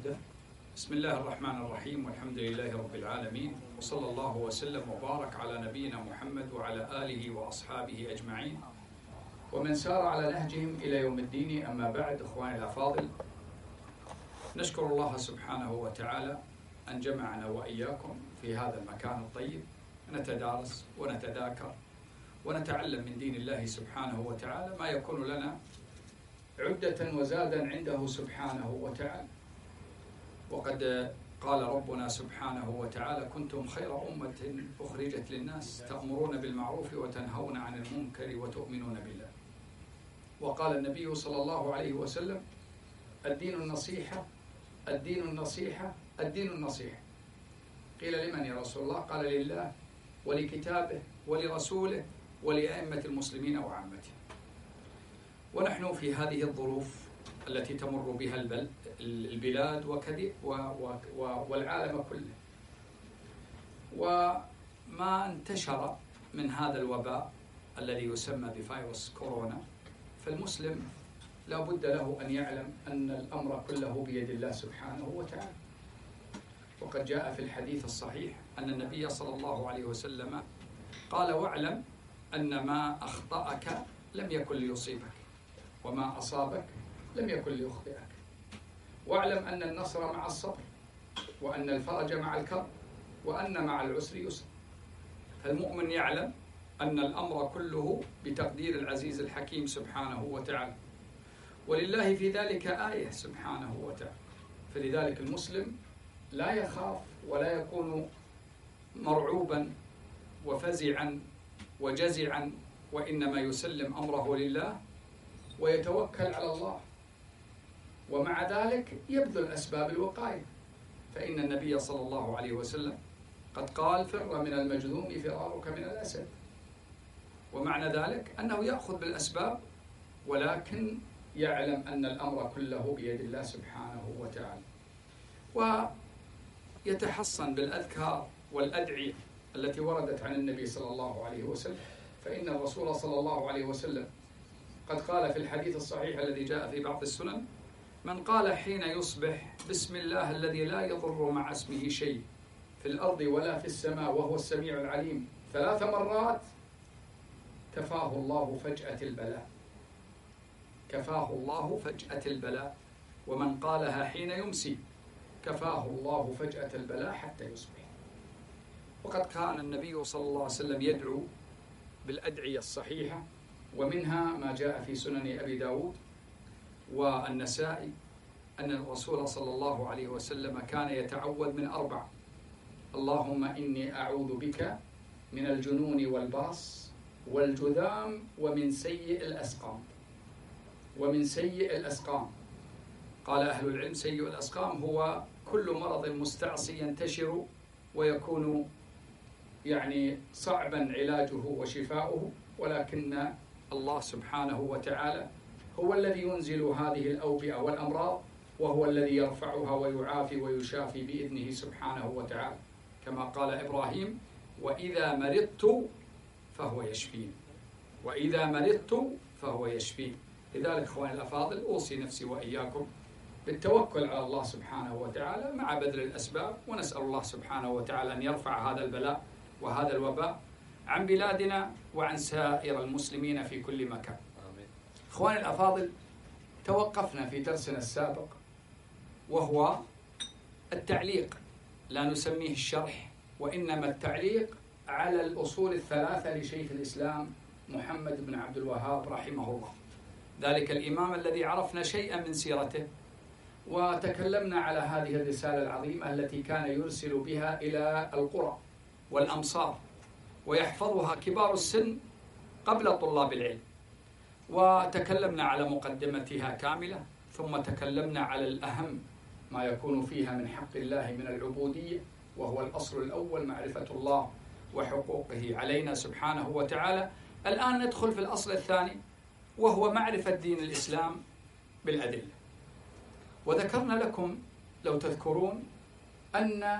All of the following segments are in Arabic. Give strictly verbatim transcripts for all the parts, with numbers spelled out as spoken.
نبدأ. بسم الله الرحمن الرحيم، والحمد لله رب العالمين، وصلى الله وسلم وبارك على نبينا محمد وعلى آله وأصحابه أجمعين ومن سار على نهجهم إلى يوم الدين. أما بعد، إخواني الأفاضل، نشكر الله سبحانه وتعالى أن جمعنا وإياكم في هذا المكان الطيب، نتدارس ونتذاكر ونتعلم من دين الله سبحانه وتعالى ما يكون لنا عدة وزادا عنده سبحانه وتعالى. وقد قال ربنا سبحانه وتعالى: كنتم خير أمة أخرجت للناس تأمرون بالمعروف وتنهون عن المنكر وتؤمنون بالله. وقال النبي صلى الله عليه وسلم: الدين النصيحة، الدين النصيحة، الدين النصيحة. قيل: لمن يا رسول الله؟ قال: لله ولكتابه ولرسوله ولأئمة المسلمين وعامتهم. ونحن في هذه الظروف التي تمر بها البلاد وكذا والعالم كله، وما انتشر من هذا الوباء الذي يسمى بفيروس كورونا، فالمسلم لا بد له أن يعلم أن الأمر كله بيد الله سبحانه وتعالى. وقد جاء في الحديث الصحيح أن النبي صلى الله عليه وسلم قال: واعلم أن ما أخطأك لم يكن ليصيبك، وما أصابك لم يكن ليخطئك، واعلم أن النصر مع الصبر، وأن الفرج مع الكرب، وأن مع العسر يسر. فالمؤمن يعلم أن الأمر كله بتقدير العزيز الحكيم سبحانه وتعالى، ولله في ذلك آية سبحانه وتعالى. فلذلك المسلم لا يخاف ولا يكون مرعوبا وفزعا وجزعا، وإنما يسلم أمره لله ويتوكل على الله، ومع ذلك يبذل أسباب الوقاية. فإن النبي صلى الله عليه وسلم قد قال: فر من المجذوم فرارك من الأسد. ومعنى ذلك أنه يأخذ بالأسباب، ولكن يعلم أن الأمر كله بيد الله سبحانه وتعالى، ويتحصن بالأذكار والأدعية التي وردت عن النبي صلى الله عليه وسلم. فإن الرسول صلى الله عليه وسلم قد قال في الحديث الصحيح الذي جاء في بعض السنن: من قال حين يصبح بسم الله الذي لا يضر مع اسمه شيء في الأرض ولا في السماء وهو السميع العليم ثلاث مرات كفاه الله فجأة البلاء، كفاه الله فجأة البلاء. ومن قالها حين يمسي كفاه الله فجأة البلاء حتى يصبح. وقد كان النبي صلى الله عليه وسلم يدعو بالأدعية الصحيحة، ومنها ما جاء في سنن أبي داود والنسائي أن الرسول صلى الله عليه وسلم كان يتعوذ من أربع: اللهم إني أعوذ بك من الجنون والبرص والجذام ومن سيء الأسقام، ومن سيء الأسقام. قال أهل العلم: سيء الأسقام هو كل مرض مستعصي ينتشر ويكون يعني صعبا علاجه وشفاؤه، ولكن الله سبحانه وتعالى هو الذي ينزل هذه الأوبئة والأمراض، وهو الذي يرفعها ويعافي ويشافي بإذنه سبحانه وتعالى، كما قال إبراهيم: وإذا مرضت فهو يشفين، وإذا مرضت فهو يشفين. لذلك إخواني الأفاضل، أوصي نفسي وإياكم بالتوكل على الله سبحانه وتعالى مع بذل الأسباب، ونسأل الله سبحانه وتعالى أن يرفع هذا البلاء وهذا الوباء عن بلادنا وعن سائر المسلمين في كل مكان. آمين. إخواني الأفاضل، توقفنا في درسنا السابق وهو التعليق، لا نسميه الشرح، وإنما التعليق على الأصول الثلاثة لشيخ الإسلام محمد بن عبد الوهاب رحمه الله، ذلك الإمام الذي عرفنا شيئا من سيرته، وتكلمنا على هذه الرسالة العظيمة التي كان يرسل بها إلى القرى والأمصار ويحفظها كبار السن قبل طلاب العلم. وتكلمنا على مقدمتها كاملة، ثم تكلمنا على الأهم ما يكون فيها من حق الله من العبودية، وهو الأصل الأول معرفة الله وحقوقه علينا سبحانه وتعالى. الآن ندخل في الأصل الثاني، وهو معرفة دين الإسلام بالأدلة. وذكرنا لكم لو تذكرون أن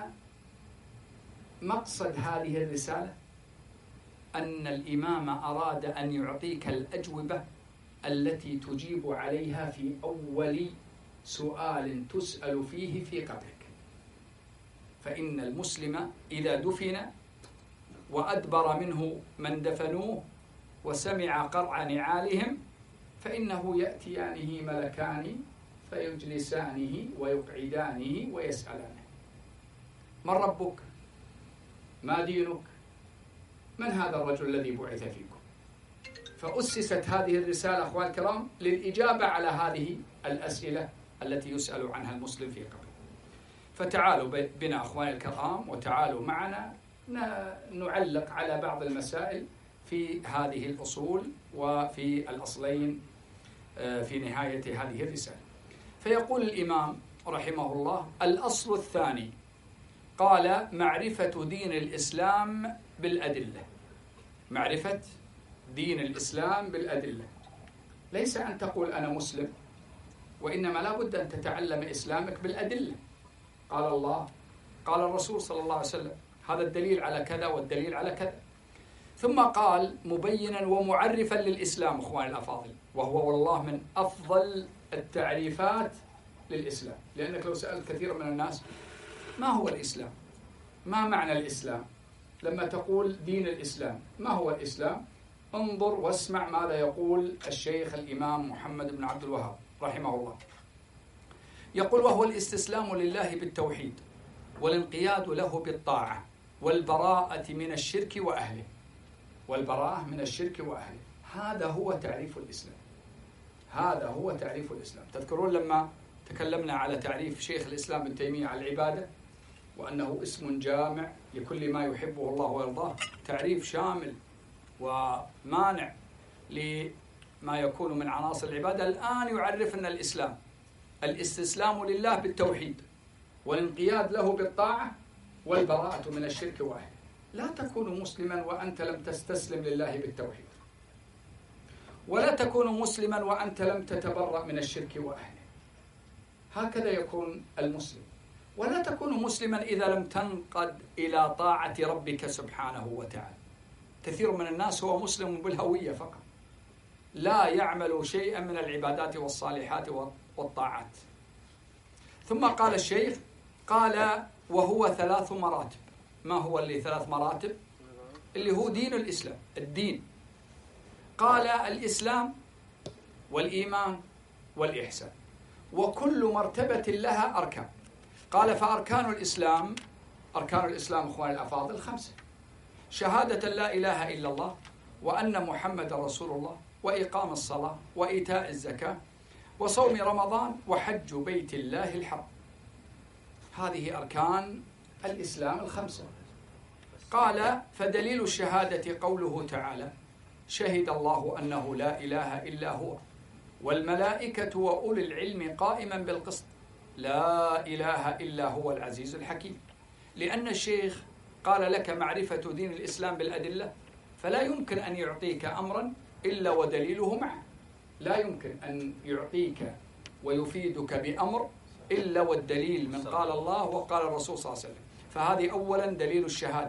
مقصد هذه الرسالة أن الإمام أراد أن يعطيك الأجوبة التي تجيب عليها في أول سؤال تسأل فيه في قبرك. فإن المسلم إذا دفن وأدبر منه من دفنوه وسمع قرع نعالهم فإنه يأتيانه ملكان فيجلسانه ويقعدانه ويسألانه: من ربك؟ ما دينك؟ من هذا الرجل الذي بعث فيكم؟ فأسست هذه الرسالة أخوان الكرام للإجابة على هذه الأسئلة التي يسأل عنها المسلم في قبره. فتعالوا بنا أخواني الكرام وتعالوا معنا نعلق على بعض المسائل في هذه الأصول وفي الأصلين في نهاية هذه الرسالة. فيقول الإمام رحمه الله: الأصل الثاني، قال: معرفة دين الإسلام بالأدلة. معرفة دين الإسلام بالأدلة، ليس أن تقول أنا مسلم، وإنما لا بد أن تتعلم إسلامك بالأدلة. قال الله، قال الرسول صلى الله عليه وسلم، هذا الدليل على كذا والدليل على كذا. ثم قال مبينا ومعرفا للإسلام أخواني الأفاضل، وهو والله من أفضل التعريفات للإسلام. لأنك لو سألت كثير من الناس ما هو الإسلام؟ ما معنى الإسلام؟ لما تقول دين الإسلام، ما هو الإسلام؟ انظر واسمع ماذا يقول الشيخ الإمام محمد بن عبد الوهاب رحمه الله. يقول: وهو الاستسلام لله بالتوحيد والانقياد له بالطاعة والبراءة من الشرك وأهله. والبراءة من الشرك وأهله، هذا هو تعريف الإسلام. هذا هو تعريف الإسلام. تذكرون لما تكلمنا على تعريف شيخ الإسلام ابن تيمية على العبادة، وأنه اسم جامع لكل ما يحبه الله ويرضاه، تعريف شامل ومانع لما يكون من عناصر العبادة. الآن يعرفنا الإسلام: الاستسلام لله بالتوحيد والانقياد له بالطاعة والبراءة من الشرك وأهله. لا تكون مسلما وأنت لم تستسلم لله بالتوحيد، ولا تكون مسلما وأنت لم تتبرأ من الشرك وأهله. هكذا يكون المسلم. ولا تكون مسلما إذا لم تنقد إلى طاعة ربك سبحانه وتعالى. كثير من الناس هو مسلم بالهوية فقط، لا يعمل شيئا من العبادات والصالحات والطاعات. ثم قال الشيخ، قال: وهو ثلاث مراتب. ما هو اللي ثلاث مراتب؟ اللي هو دين الإسلام، الدين. قال: الإسلام والإيمان والإحسان، وكل مرتبة لها أركان. قال: فأركان الإسلام، أركان الإسلام أخواني الأفاضل خمسة: شهادة لا إله إلا الله وأن محمد رسول الله، وإقام الصلاة، وإيتاء الزكاة، وصوم رمضان، وحج بيت الله الحرام. هذه أركان الإسلام الخمسة. قال: فدليل الشهادة قوله تعالى: شهد الله أنه لا إله إلا هو والملائكة وأولي العلم قائما بالقسط لا إله إلا هو العزيز الحكيم. لأن الشيخ قال لك معرفة دين الإسلام بالأدلة، فلا يمكن أن يعطيك أمرا إلا ودليله معه. لا يمكن أن يعطيك ويفيدك بأمر إلا والدليل من قال الله وقال الرسول صلى الله عليه وسلم. فهذه أولا دليل الشهادة.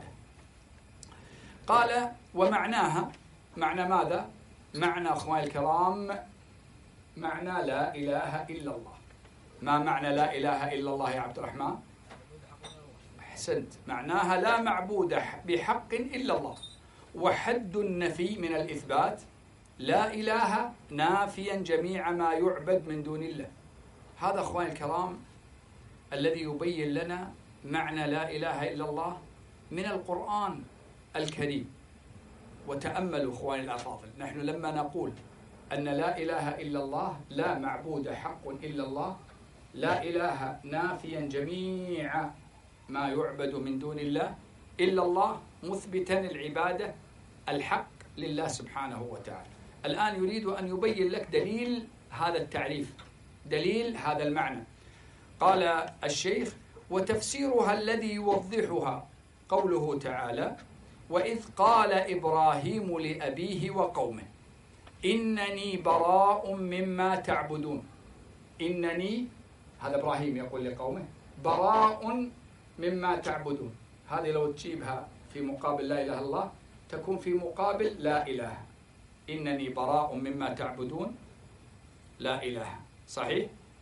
قال: ومعناها، معنى ماذا؟ معنى أخواني الكرام، معنى لا إله إلا الله. ما معنى لا إله إلا الله يا عبد الرحمن؟ أحسنت، معناها لا معبود بحق إلا الله. وحد النفي من الإثبات: لا إله نافيا جميع ما يعبد من دون الله. هذا أخواني الكرام الذي يبين لنا معنى لا إله إلا الله من القرآن الكريم. وتأملوا أخواني الأفاضل، نحن لما نقول أن لا إله إلا الله، لا معبود حق إلا الله، لا إله نافيا جميع ما يعبد من دون الله إلا الله، مثبتا العبادة الحق لله سبحانه وتعالى. الآن يريد أن يبين لك دليل هذا التعريف، دليل هذا المعنى. قال الشيخ: وتفسيرها الذي يوضحها قوله تعالى: وإذ قال إبراهيم لأبيه وقومه إنني براء مما تعبدون. إنني، هذا إبراهيم يقول لقومه، براء مما تعبدون. هذه لو تجيبها في مقابل لا إله إلا الله تكون في مقابل لا إله. إنني براء مما تعبدون لا إله، صحيح؟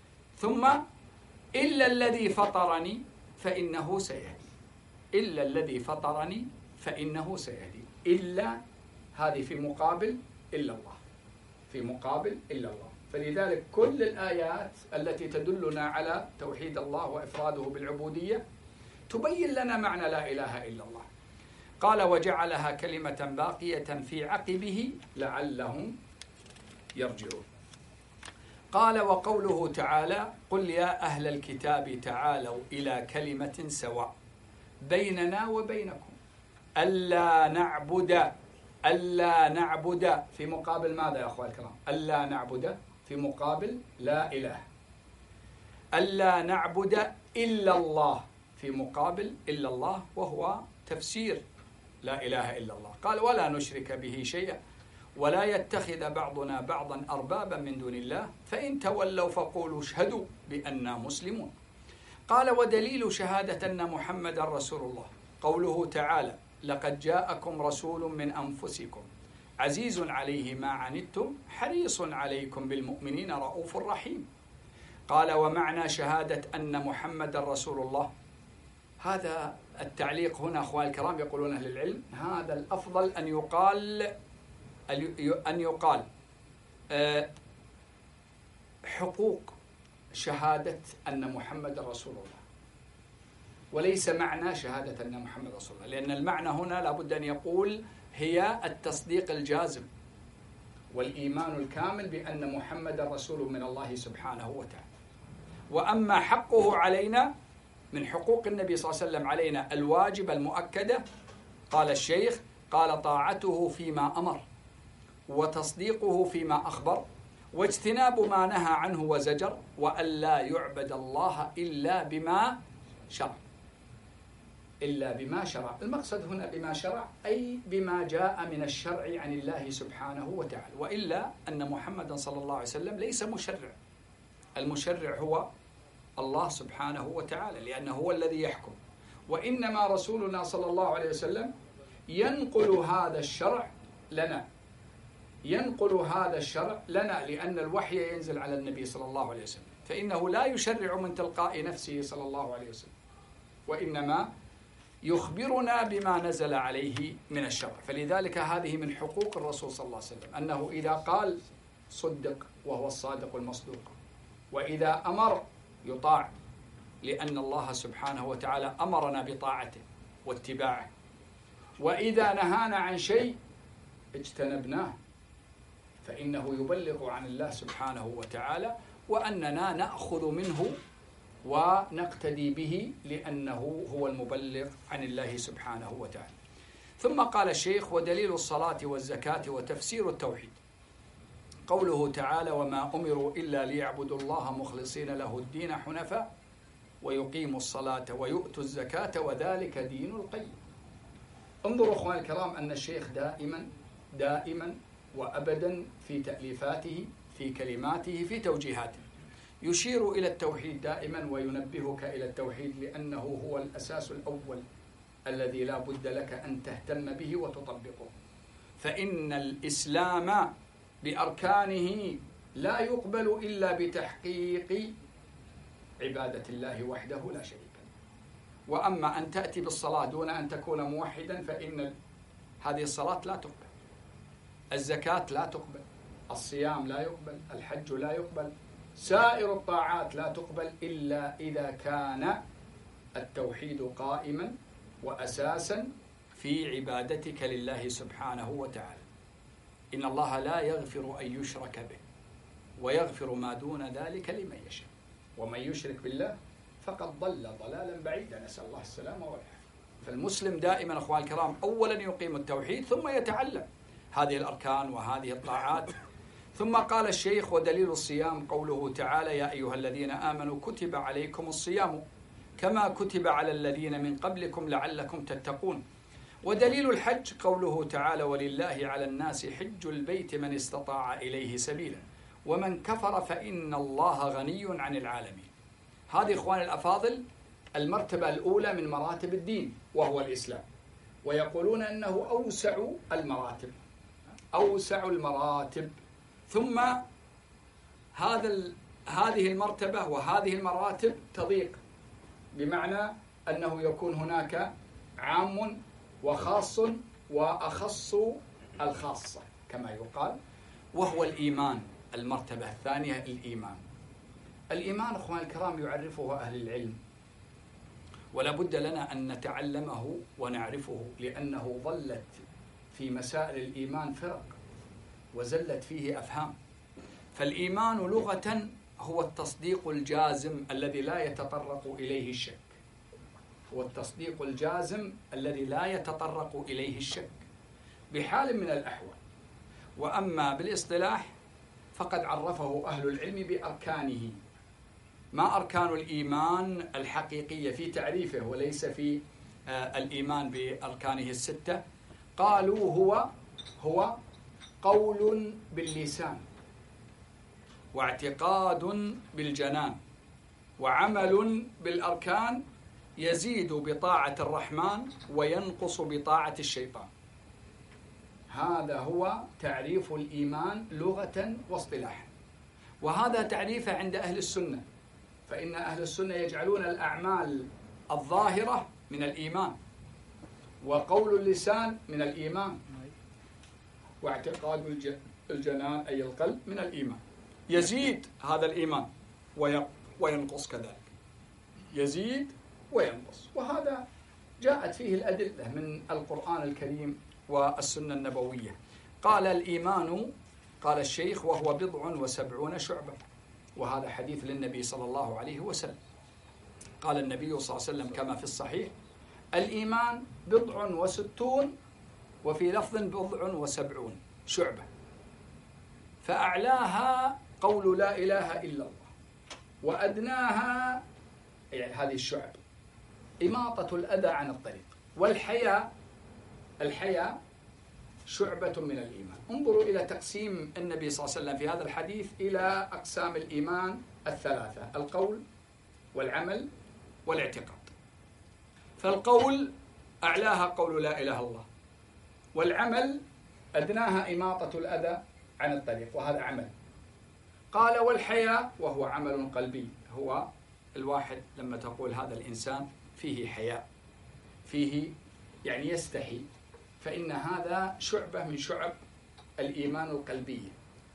ثم إلا الذي فطرني فإنه سيهدي، إلا الذي فطرني فإنه سيهدي. إلا هذه في مقابل إلا الله، في مقابل إلا الله. فلذلك كل الآيات التي تدلنا على توحيد الله وإفراده بالعبودية تبين لنا معنى لا إله إلا الله. قال وجعلها كلمة باقية في عقبه لعلهم يرجعون. قال وقوله تعالى قل يا أهل الكتاب تعالوا إلى كلمة سواء بيننا وبينكم ألا نعبد ألا نعبد في مقابل ماذا يا أخوة الكرام؟ ألا نعبد في مقابل لا إله. ألا نعبد إلا الله في مقابل إلا الله، وهو تفسير لا إله إلا الله. قال ولا نشرك به شيئا ولا يتخذ بعضنا بعضا أربابا من دون الله فإن تولوا فقولوا اشهدوا بأننا مسلمون. قال ودليل شهادة أن محمد رسول الله قوله تعالى لقد جاءكم رسول من أنفسكم عزيز عليه ما عنتم حريص عليكم بالمؤمنين رؤوف رحيم. قال ومعنى شهادة أن محمد رسول الله، هذا التعليق هنا أخوان الكرام يقولون أهل العلم هذا الأفضل أن يقال أن يقال حقوق شهادة أن محمد رسول الله، وليس معنى شهادة أن محمد رسول الله، لأن المعنى هنا لابد أن يقول هي التصديق الجازم والإيمان الكامل بأن محمد رسول من الله سبحانه وتعالى. وأما حقه علينا من حقوق النبي صلى الله عليه وسلم علينا الواجب المؤكدة، قال الشيخ قال طاعته فيما أمر وتصديقه فيما أخبر واجتناب ما نهى عنه وزجر وألا يعبد الله إلا بما شرع، إلا بما شرع. المقصد هنا بما شرع أي بما جاء من الشرع عن الله سبحانه وتعالى، وإلا أن محمدا صلى الله عليه وسلم ليس مشرع، المشرع هو الله سبحانه وتعالى لأنه هو الذي يحكم، وإنما رسولنا صلى الله عليه وسلم ينقل هذا الشرع لنا، ينقل هذا الشرع لنا لأن الوحي ينزل على النبي صلى الله عليه وسلم، فإنه لا يشرع من تلقاء نفسه صلى الله عليه وسلم، وإنما يخبرنا بما نزل عليه من الشرع. فلذلك هذه من حقوق الرسول صلى الله عليه وسلم أنه إذا قال صدق وهو الصادق المصدوق، وإذا أمر يطاع لأن الله سبحانه وتعالى أمرنا بطاعته واتباعه، وإذا نهانا عن شيء اجتنبناه فإنه يبلغ عن الله سبحانه وتعالى، وأننا نأخذ منه ونقتدي به لأنه هو المبلغ عن الله سبحانه وتعالى. ثم قال الشيخ ودليل الصلاة والزكاة وتفسير التوحيد قوله تعالى وما أمروا إلا ليعبدوا الله مخلصين له الدين حنفاء ويقيموا الصلاة ويؤتوا الزكاة وذلك دين القيم. انظروا أخواني الكرام أن الشيخ دائما دائما وأبدا في تأليفاته في كلماته في توجيهاته يشير إلى التوحيد دائما وينبهك إلى التوحيد لأنه هو الأساس الأول الذي لا بد لك أن تهتم به وتطبقه، فإن الإسلام بأركانه لا يقبل إلا بتحقيق عبادة الله وحده لا شريك له. وأما أن تأتي بالصلاة دون أن تكون موحدا فإن هذه الصلاة لا تقبل، الزكاة لا تقبل، الصيام لا يقبل، الحج لا يقبل، سائر الطاعات لا تقبل إلا إذا كان التوحيد قائما وأساسا في عبادتك لله سبحانه وتعالى. إن الله لا يغفر أن يشرك به ويغفر ما دون ذلك لمن يشاء، ومن يشرك بالله فقد ضل ضلالا بعيدا، نسأل الله السلامة والعافية. فالمسلم دائما أخوان الكرام أولا يقيم التوحيد ثم يتعلم هذه الأركان وهذه الطاعات. ثم قال الشيخ ودليل الصيام قوله تعالى يا أيها الذين آمنوا كتب عليكم الصيام كما كتب على الذين من قبلكم لعلكم تتقون. ودليل الحج قوله تعالى ولله على الناس حج البيت من استطاع إليه سبيلا ومن كفر فإن الله غني عن العالمين. هذه إخوان الأفاضل المرتبة الأولى من مراتب الدين وهو الإسلام، ويقولون أنه أوسع المراتب أوسع المراتب. ثم هذا هذه المرتبة وهذه المراتب تضيق، بمعنى أنه يكون هناك عام وخاص وأخص الخاصة كما يقال، وهو الإيمان. المرتبة الثانية الإيمان. الإيمان أخوان الكرام يعرفه أهل العلم، ولا بد لنا أن نتعلمه ونعرفه، لأنه ظلت في مسائل الإيمان فرق وزلت فيه أفهام. فالإيمان لغة هو التصديق الجازم الذي لا يتطرق إليه الشك، هو التصديق الجازم الذي لا يتطرق إليه الشك بحال من الأحوال. وأما بالاصطلاح فقد عرفه أهل العلم بأركانه. ما أركان الإيمان الحقيقية في تعريفه وليس في آه الإيمان بأركانه الستة؟ قالوا هو هو قول باللسان، واعتقاد بالجنان، وعمل بالأركان، يزيد بطاعة الرحمن وينقص بطاعة الشيطان. هذا هو تعريف الإيمان لغة واصطلاحا، وهذا تعريفه عند أهل السنة. فإن أهل السنة يجعلون الأعمال الظاهرة من الإيمان، وقول اللسان من الإيمان، واعتقاد الجنان أي القلب من الإيمان. يزيد هذا الإيمان وينقص كذلك، يزيد وينقص، وهذا جاءت فيه الأدلة من القرآن الكريم والسنة النبوية. قال الإيمان، قال الشيخ، وهو بضع وسبعون شعبة، وهذا حديث للنبي صلى الله عليه وسلم. قال النبي صلى الله عليه وسلم كما في الصحيح: الإيمان بضع وستون، وفي لفظ بضع وسبعون شعبة، فأعلاها قول لا إله إلا الله، وأدناها يعني هذه الشعب إماطة الأذى عن الطريق، والحياء الحياء شعبة من الإيمان. انظروا إلى تقسيم النبي صلى الله عليه وسلم في هذا الحديث إلى أقسام الإيمان الثلاثة: القول والعمل والاعتقاد. فالقول أعلاها قول لا إله إلا الله، والعمل أدناها إماطة الأذى عن الطريق، وهذا عمل. قال والحياء وهو عمل قلبي، هو الواحد لما تقول هذا الإنسان فيه حياء، فيه يعني يستحي، فإن هذا شعبة من شعب الإيمان القلبي.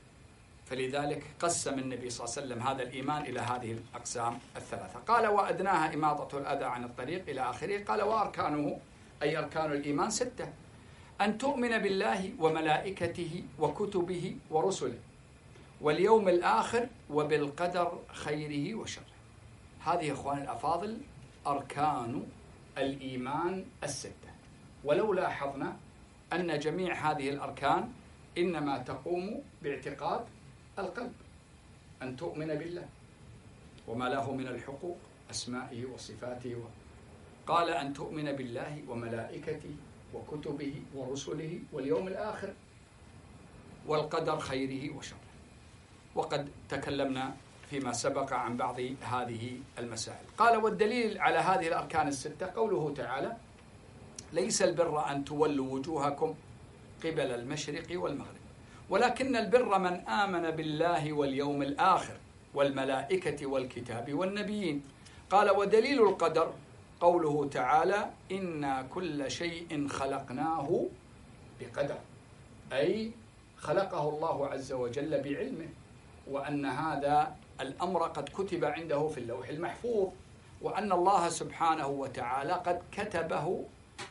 فلذلك قسم النبي صلى الله عليه وسلم هذا الإيمان إلى هذه الأقسام الثلاثة. قال وأدناها إماطة الأذى عن الطريق إلى آخره. قال وأركانه أي أركان الإيمان ستة: أن تؤمن بالله وملائكته وكتبه ورسله واليوم الآخر وبالقدر خيره وشره. هذه إخوان الأفاضل أركان الإيمان الستة. ولو لاحظنا أن جميع هذه الأركان إنما تقوم باعتقاد القلب، أن تؤمن بالله وما له من الحقوق، أسمائه وصفاته. قال أن تؤمن بالله وملائكته وكتبه ورسله واليوم الآخر والقدر خيره وشره. وقد تكلمنا فيما سبق عن بعض هذه المسائل. قال والدليل على هذه الأركان الستة قوله تعالى: ليس البر أن تولوا وجوهكم قبل المشرق والمغرب ولكن البر من آمن بالله واليوم الآخر والملائكة والكتاب والنبيين. قال ودليل القدر قوله تعالى: إنا كل شيء خلقناه بقدر، أي خلقه الله عز وجل بعلمه، وأن هذا الأمر قد كتب عنده في اللوح المحفوظ، وأن الله سبحانه وتعالى قد كتبه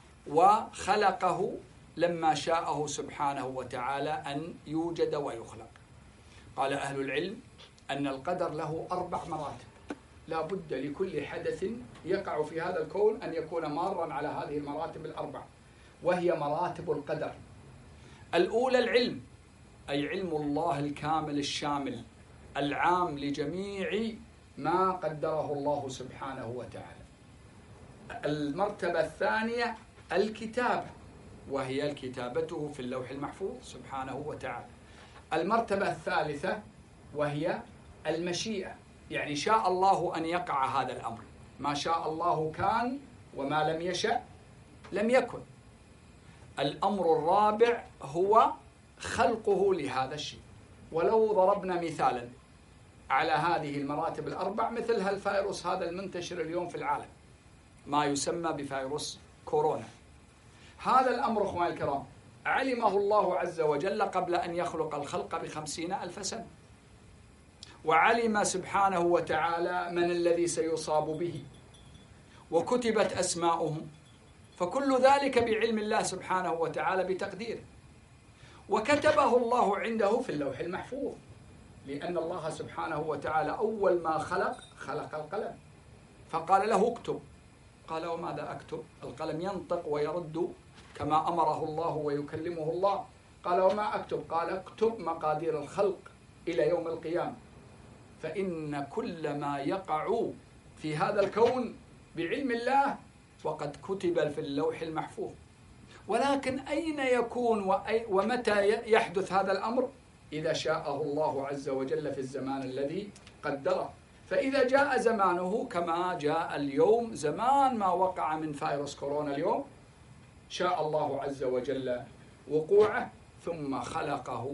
وخلقه لما شاءه سبحانه وتعالى أن يوجد ويخلق. قال أهل العلم أن القدر له أربع مراتب، لا بد لكل حدث يقع في هذا الكون أن يكون مارا على هذه المراتب الأربع، وهي مراتب القدر. الأولى العلم، أي علم الله الكامل الشامل العام لجميع ما قدره الله سبحانه وتعالى. المرتبة الثانية الكتابة، وهي الكتابته في اللوح المحفوظ سبحانه وتعالى. المرتبة الثالثة وهي المشيئة، يعني شاء الله أن يقع هذا الأمر، ما شاء الله كان وما لم يشأ لم يكن. الأمر الرابع هو خلقه لهذا الشيء. ولو ضربنا مثالا على هذه المراتب الأربع، مثل هالفيروس هذا المنتشر اليوم في العالم، ما يسمى بفيروس كورونا. هذا الأمر أخواني الكرام علمه الله عز وجل قبل أن يخلق الخلق بخمسين ألف سنة، وعلم سبحانه وتعالى من الذي سيصاب به، وكتبت أسماؤهم، فكل ذلك بعلم الله سبحانه وتعالى بتقديره، وكتبه الله عنده في اللوح المحفوظ، لأن الله سبحانه وتعالى أول ما خلق خلق القلم، فقال له اكتب، قال وماذا أكتب؟ القلم ينطق ويرد كما أمره الله ويكلمه الله، قال وما أكتب؟ قال اكتب مقادير الخلق إلى يوم القيامة، فإن كل ما يقع في هذا الكون بعلم الله وقد كتب في اللوح المحفوظ. ولكن أين يكون ومتى يحدث هذا الأمر؟ إذا شاءه الله عز وجل في الزمان الذي قدره. فإذا جاء زمانه كما جاء اليوم، زمان ما وقع من فيروس كورونا اليوم، شاء الله عز وجل وقوعه ثم خلقه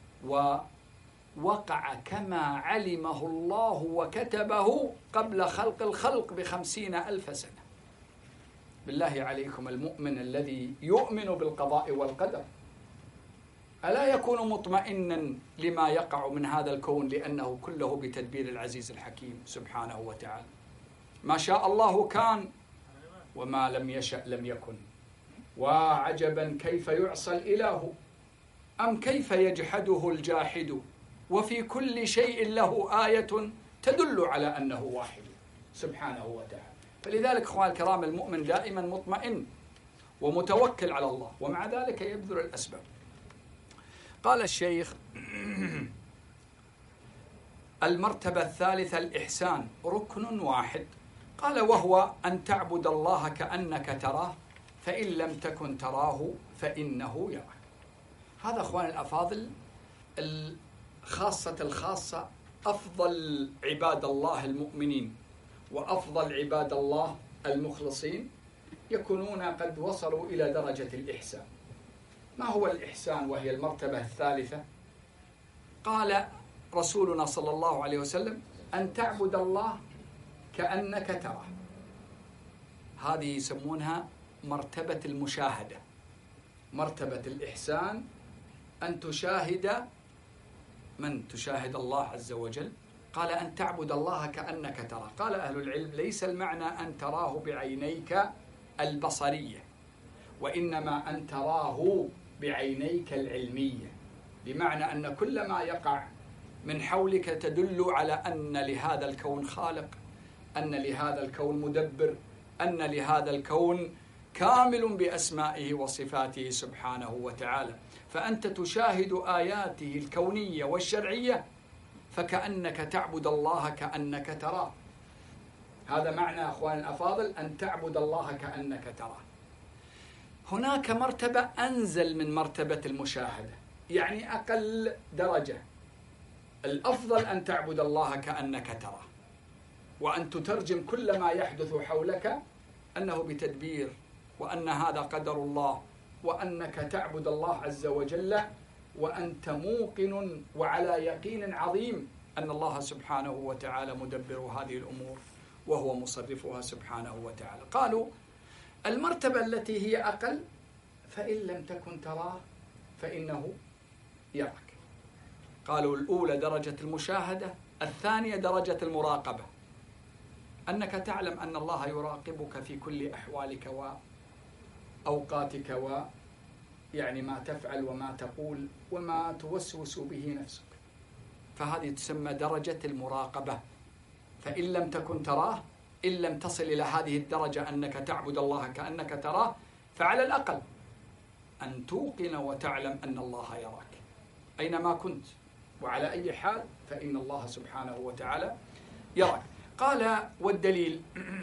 ووقع كما علمه الله وكتبه قبل خلق الخلق بخمسين ألف سنة. بالله عليكم، المؤمن الذي يؤمن بالقضاء والقدر ألا يكون مطمئنا لما يقع من هذا الكون، لأنه كله بتدبير العزيز الحكيم سبحانه وتعالى. ما شاء الله كان، وما لم يشأ لم يكن. وعجبا كيف يعصى الإله، أم كيف يجحده الجاحد، وفي كل شيء له آية تدل على أنه واحد سبحانه وتعالى. فلذلك أخوان الكرام، المؤمن دائما مطمئن ومتوكل على الله، ومع ذلك يبذل الأسباب. قال الشيخ: المرتبة الثالثة الإحسان، ركن واحد. قال: وهو أن تعبد الله كأنك تراه، فإن لم تكن تراه فإنه يراك. هذا أخواني الأفاضل الخاصة الخاصة، أفضل عباد الله المؤمنين وأفضل عباد الله المخلصين يكونون قد وصلوا إلى درجة الإحسان. ما هو الإحسان وهي المرتبة الثالثة؟ قال رسولنا صلى الله عليه وسلم: أن تعبد الله كأنك تراه. هذه يسمونها مرتبة المشاهدة. مرتبة الإحسان أن تشاهد من؟ تشاهد الله عز وجل. قال: أن تعبد الله كأنك تراه. قال أهل العلم: ليس المعنى أن تراه بعينيك البصرية، وإنما أن تراه بعينيك العلمية، بمعنى أن كل ما يقع من حولك تدل على أن لهذا الكون خالق، أن لهذا الكون مدبر، أن لهذا الكون كامل بأسمائه وصفاته سبحانه وتعالى. فأنت تشاهد آياته الكونية والشرعية فكأنك تعبد الله كأنك تراه. هذا معنى أخواني الأفاضل أن تعبد الله كأنك تراه. هناك مرتبة أنزل من مرتبة المشاهدة، يعني أقل درجة. الأفضل أن تعبد الله كأنك تراه، وأن تترجم كل ما يحدث حولك أنه بتدبير، وأن هذا قدر الله، وأنك تعبد الله عز وجل وأنت موقن وعلى يقين عظيم أن الله سبحانه وتعالى مدبر هذه الأمور وهو مصرفها سبحانه وتعالى. قالوا: المرتبة التي هي أقل، فإن لم تكن تراه فإنه يراك. قالوا: الأولى درجة المشاهدة، الثانية درجة المراقبة، أنك تعلم أن الله يراقبك في كل أحوالك وأوقاتك، و يعني ما تفعل وما تقول وما توسوس به نفسك. فهذه تسمى درجة المراقبة. فإن لم تكن تراه، إن لم تصل إلى هذه الدرجة أنك تعبد الله كأنك تراه، فعلى الأقل أن توقن وتعلم أن الله يراك أينما كنت وعلى أي حال، فإن الله سبحانه وتعالى يراك. قال: والدليل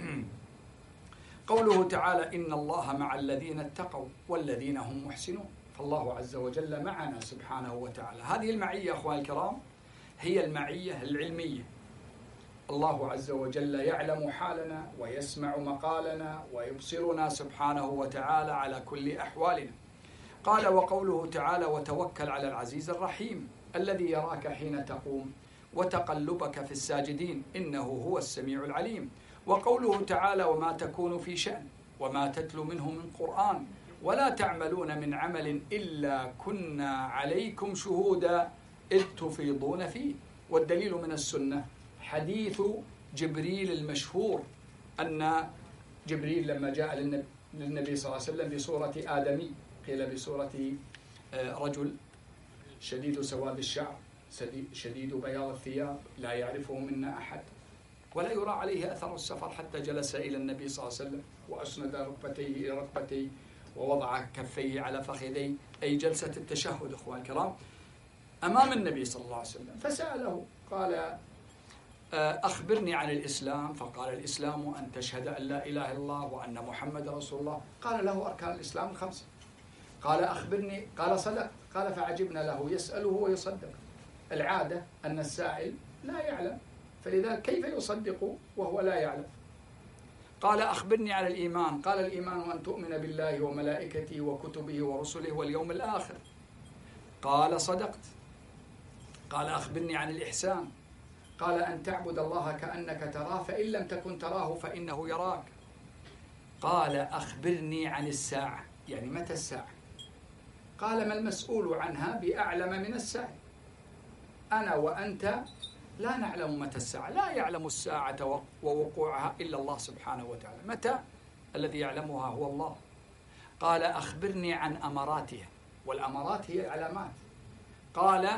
قوله تعالى: إن الله مع الذين اتقوا والذين هم محسنون. فالله عز وجل معنا سبحانه وتعالى. هذه المعية أخواني الكرام هي المعية العلمية. الله عز وجل يعلم حالنا ويسمع مقالنا ويبصرنا سبحانه وتعالى على كل أحوالنا. قال: وقوله تعالى: وتوكل على العزيز الرحيم الذي يراك حين تقوم وتقلبك في الساجدين إنه هو السميع العليم. وقوله تعالى وما تكون في شأن وما تتلو منه من قرآن ولا تعملون من عمل إلا كنا عليكم شهودا إذ تفيضون فيه. والدليل من السنة حديث جبريل المشهور أن جبريل لما جاء للنبي صلى الله عليه وسلم بصورة آدمي، قيل بصورة رجل شديد سواد الشعر شديد بياض الثياب لا يعرفه منا أحد ولا يرى عليه أثر السفر، حتى جلس إلى النبي صلى الله عليه وسلم وأسند ركبتيه إلى ركبتيه ووضع كفيه على فخذيه، أي جلسة التشهد أخوان الكرام أمام النبي صلى الله عليه وسلم. فسأله قال أخبرني عن الإسلام، فقال الإسلام أن تشهد أن لا إله إلا الله وأن محمد رسول الله. قال له أركان الإسلام الخمسة. قال أخبرني، قال صدق. قال فعجبنا له يسأله ويصدق. العادة أن السائل لا يعلم، فلذا كيف يصدق وهو لا يعلم؟ قال أخبرني عن الإيمان. قال الإيمان أن تؤمن بالله وملائكته وكتبه ورسله واليوم الآخر. قال صدقت. قال أخبرني عن الإحسان. قال أن تعبد الله كأنك تراه فإن لم تكن تراه فإنه يراك. قال أخبرني عن الساعة، يعني متى الساعة؟ قال ما المسؤول عنها بأعلم من السائل. أنا وأنت لا نعلم متى الساعة، لا يعلم الساعة ووقوعها إلا الله سبحانه وتعالى. متى؟ الذي يعلمها هو الله. قال أخبرني عن أماراتها، والأمارات هي العلامات. قال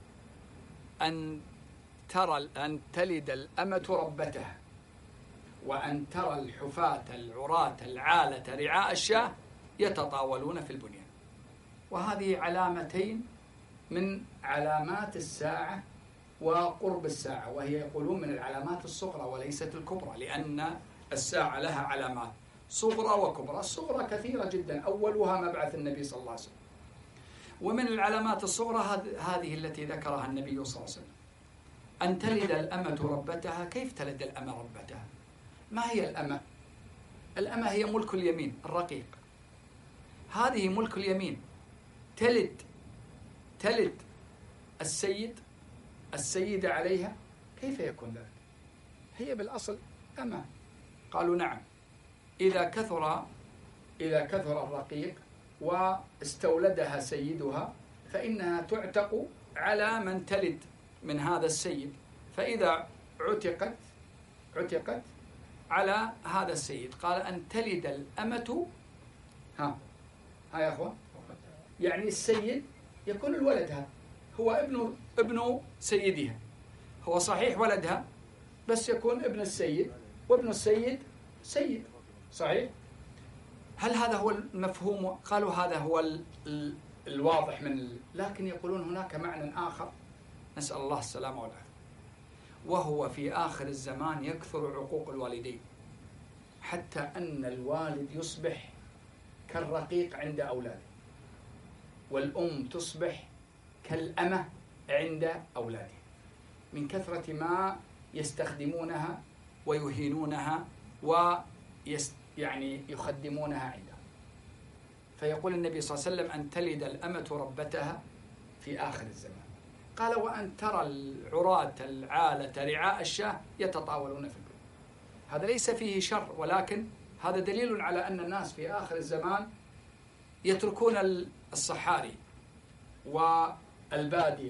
أن ترى أن تلد الأمة ربتها وأن ترى الحفاة العراة العالة رعاء الشاة يتطاولون في البنيان. وهذه علامتين من علامات الساعة وقرب الساعة، وهي يقولون من العلامات الصغرى وليست الكبرى، لأن الساعة لها علامات صغرى وكبرى. الصغرى كثيرة جدا، أولها مبعث النبي صلى الله عليه وسلم. ومن العلامات الصغرى هذه التي ذكرها النبي صلى الله عليه وسلم، أن تلد الأمة ربتها. كيف تلد الأمة ربتها؟ ما هي الأمة؟ الأمة هي ملك اليمين الرقيق. هذه ملك اليمين تلد تلد السيد السيد عليها. كيف يكون ذلك؟ هي بالأصل أمة. قالوا نعم، إذا كثر إذا كثر الرقيق واستولدها سيدها فإنها تعتق على من تلد من هذا السيد، فإذا عتقت عتقت على هذا السيد. قال أن تلد الأمة، ها ها يا أخوان، يعني السيد يكون الولد هذا هو ابن ابن سيدها، هو صحيح ولدها بس يكون ابن السيد، وابن السيد سيد، صحيح؟ هل هذا هو المفهوم؟ قالوا هذا هو ال ال الواضح من ال... لكن يقولون هناك معنى آخر، نسأل الله السلامة والعافية، وهو في آخر الزمان يكثر عقوق الوالدين، حتى أن الوالد يصبح كالرقيق عند أولاده، والأم تصبح كالأمة عند أولاده، من كثرة ما يستخدمونها ويهينونها ويست يعني يخدمونها عندها. فيقول النبي صلى الله عليه وسلم أن تلد الأمة ربتها في آخر الزمان. قال وأن ترى العراة العالة رعاء الشاة يتطاولون في البيوت. هذا ليس فيه شر، ولكن هذا دليل على أن الناس في آخر الزمان يتركون الصحاري والبادية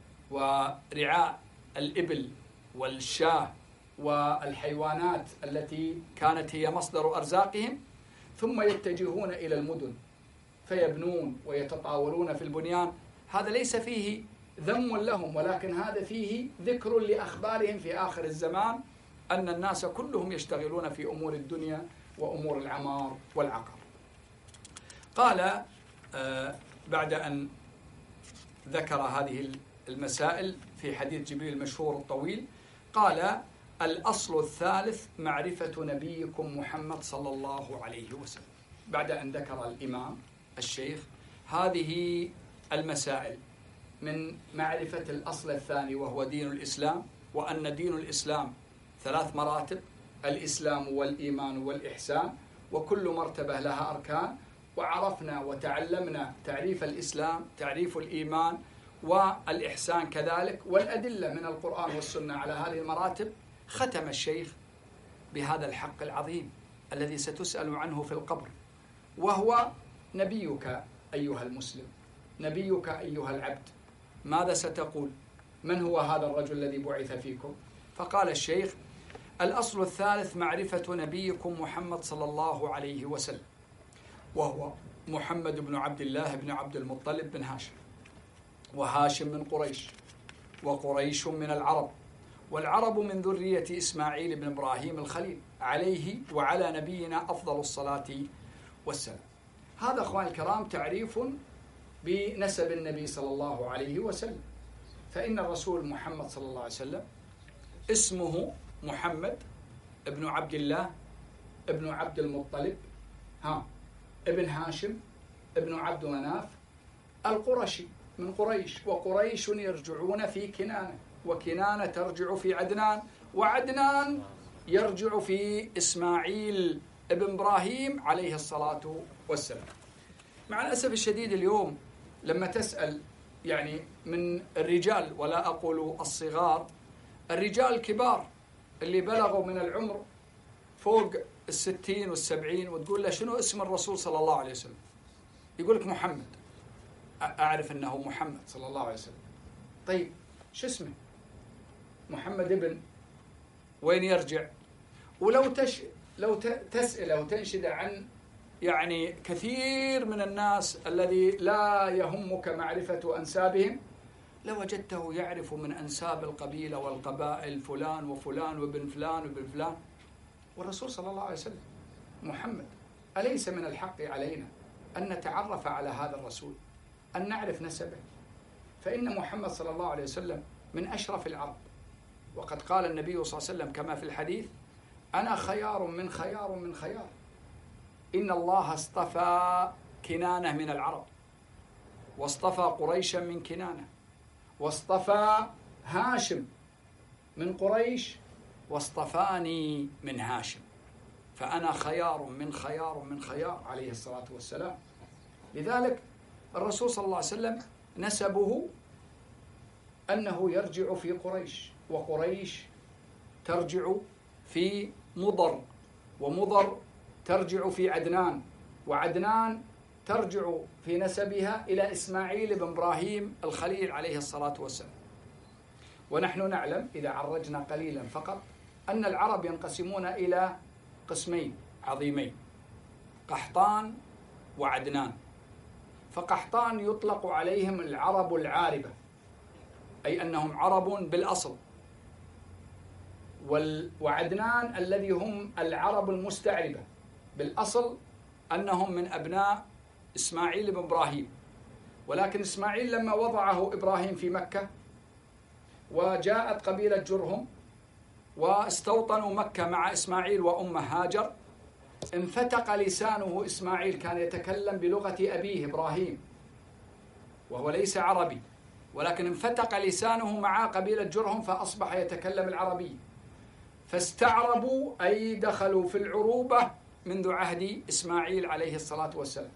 ورعاء الإبل والشاة والحيوانات التي كانت هي مصدر أرزاقهم، ثم يتجهون إلى المدن فيبنون ويتطاولون في البنيان. هذا ليس فيه ذم لهم، ولكن هذا فيه ذكر لأخبارهم في آخر الزمان، أن الناس كلهم يشتغلون في أمور الدنيا وأمور العمار والعقار. قال آه بعد أن ذكر هذه المسائل في حديث جبريل المشهور الطويل، قال الأصل الثالث معرفة نبيكم محمد صلى الله عليه وسلم. بعد أن ذكر الإمام الشيخ هذه المسائل من معرفة الأصل الثاني وهو دين الإسلام، وأن دين الإسلام ثلاث مراتب: الإسلام والإيمان والإحسان، وكل مرتبة لها أركان. وعرفنا وتعلمنا تعريف الإسلام، تعريف الإيمان، والإحسان كذلك، والأدلة من القرآن والسنة على هذه المراتب. ختم الشيخ بهذا الحق العظيم الذي ستسأل عنه في القبر، وهو نبيك أيها المسلم، نبيك أيها العبد. ماذا ستقول؟ من هو هذا الرجل الذي بعث فيكم؟ فقال الشيخ: الأصل الثالث معرفة نبيكم محمد صلى الله عليه وسلم، وهو محمد بن عبد الله بن عبد المطلب بن هاشم، وهاشم من قريش، وقريش من العرب، والعرب من ذرية إسماعيل بن إبراهيم الخليل عليه وعلى نبينا أفضل الصلاة والسلام. هذا أخواني الكرام تعريف بنسب النبي صلى الله عليه وسلم. فإن الرسول محمد صلى الله عليه وسلم اسمه محمد ابن عبد الله ابن عبد المطلب ها ابن هاشم ابن عبد مناف القرشي من قريش، وقريش يرجعون في كنانة، وكنانة ترجع في عدنان، وعدنان يرجع في إسماعيل ابن إبراهيم عليه الصلاة والسلام. مع الأسف الشديد اليوم لما تسأل يعني من الرجال، ولا أقول الصغار، الرجال الكبار اللي بلغوا من العمر فوق الستين والسبعين، وتقول له شنو اسم الرسول صلى الله عليه وسلم؟ يقول لك محمد. أعرف أنه محمد صلى الله عليه وسلم. طيب شو اسمه؟ محمد ابن وين يرجع؟ ولو تش لو تسأله وتنشد عن يعني كثير من الناس الذي لا يهمك معرفة أنسابهم، لوجدته يعرف من أنساب القبيلة والقبائل فلان وفلان وابن فلان وابن فلان. والرسول صلى الله عليه وسلم محمد. أليس من الحق علينا أن نتعرف على هذا الرسول، أن نعرف نسبه؟ فإن محمد صلى الله عليه وسلم من أشرف العرب، وقد قال النبي صلى الله عليه وسلم كما في الحديث: أنا خيار من خيار من خيار. إن الله اصطفى كنانة من العرب، واصطفى قريشا من كنانة، واصطفى هاشم من قريش، واصطفاني من هاشم، فأنا خيار من خيار من خيار عليه الصلاة والسلام. لذلك الرسول صلى الله عليه وسلم نسبه أنه يرجع في قريش، وقريش ترجع في مضر، ومضر ترجع في عدنان، وعدنان ترجع في نسبها إلى إسماعيل بن إبراهيم الخليل عليه الصلاة والسلام. ونحن نعلم إذا عرجنا قليلا فقط أن العرب ينقسمون إلى قسمين عظيمين: قحطان وعدنان. فقحطان يطلق عليهم العرب العاربة، أي أنهم عرب بالأصل، وعدنان الذي هم العرب المستعربة بالأصل، أنهم من أبناء إسماعيل بن إبراهيم. ولكن إسماعيل لما وضعه إبراهيم في مكة وجاءت قبيلة جرهم واستوطنوا مكة مع إسماعيل وأمه هاجر، انفتق لسانه. إسماعيل كان يتكلم بلغة أبيه إبراهيم وهو ليس عربي، ولكن انفتق لسانه مع قبيلة جرهم فأصبح يتكلم العربي، فاستعربوا أي دخلوا في العروبة منذ عهد إسماعيل عليه الصلاة والسلام،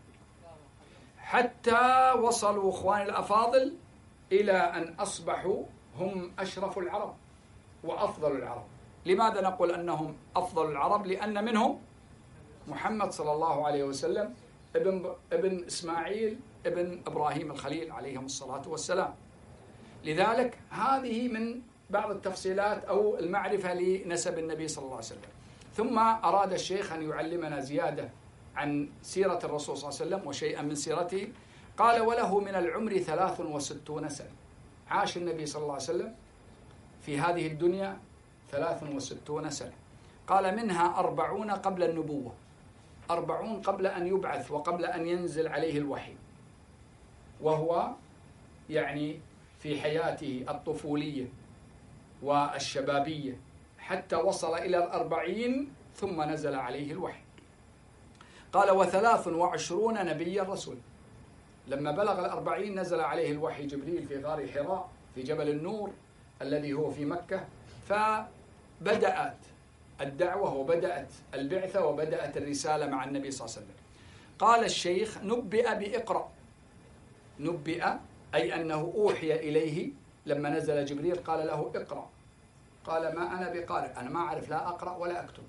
حتى وصلوا إخواني الأفاضل إلى أن أصبحوا هم أشرف العرب وأفضل العرب. لماذا نقول أنهم أفضل العرب؟ لأن منهم محمد صلى الله عليه وسلم ابن, ابن إسماعيل ابن إبراهيم الخليل عليهم الصلاة والسلام. لذلك هذه من بعض التفصيلات أو المعرفة لنسب النبي صلى الله عليه وسلم. ثم أراد الشيخ أن يعلمنا زيادة عن سيرة الرسول صلى الله عليه وسلم وشيئا من سيرته. قال: وله من العمر ثلاث وستون سنة. عاش النبي صلى الله عليه وسلم في هذه الدنيا ثلاث وستون سنة. قال: منها أربعون قبل النبوة، أربعون قبل أن يبعث وقبل أن ينزل عليه الوحي، وهو يعني في حياته الطفولية والشبابية حتى وصل إلى الأربعين ثم نزل عليه الوحي. قال: وثلاث وعشرون نبيا رسول. لما بلغ الأربعين نزل عليه الوحي جبريل في غار حراء في جبل النور الذي هو في مكة، فبدأت الدعوة وبدأت البعثة وبدأت الرسالة مع النبي صلى الله عليه وسلم. قال الشيخ: نبئ بإقرأ، نبئ أي أنه أوحي إليه لما نزل جبريل قال له اقرأ، قال ما أنا بقارئ، أنا ما أعرف لا أقرأ ولا أكتب،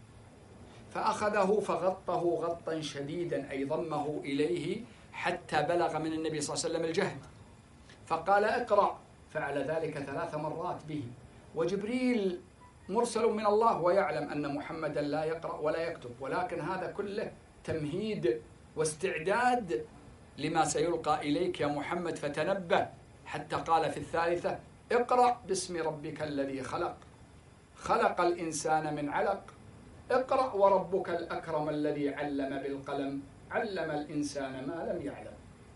فأخذه فغطه غطا شديدا أي ضمه إليه حتى بلغ من النبي صلى الله عليه وسلم الجهد، فقال اقرأ، فعل ذلك ثلاث مرات به، وجبريل مرسل من الله ويعلم أن محمدا لا يقرأ ولا يكتب، ولكن هذا كله تمهيد واستعداد لما سيلقى إليك يا محمد، فتنبه، حتى قال في الثالثة اقرأ باسم ربك الذي خلق، خلق الإنسان من علق، اقرأ وربك الأكرم الذي علم بالقلم، علم الإنسان ما لم يعلم.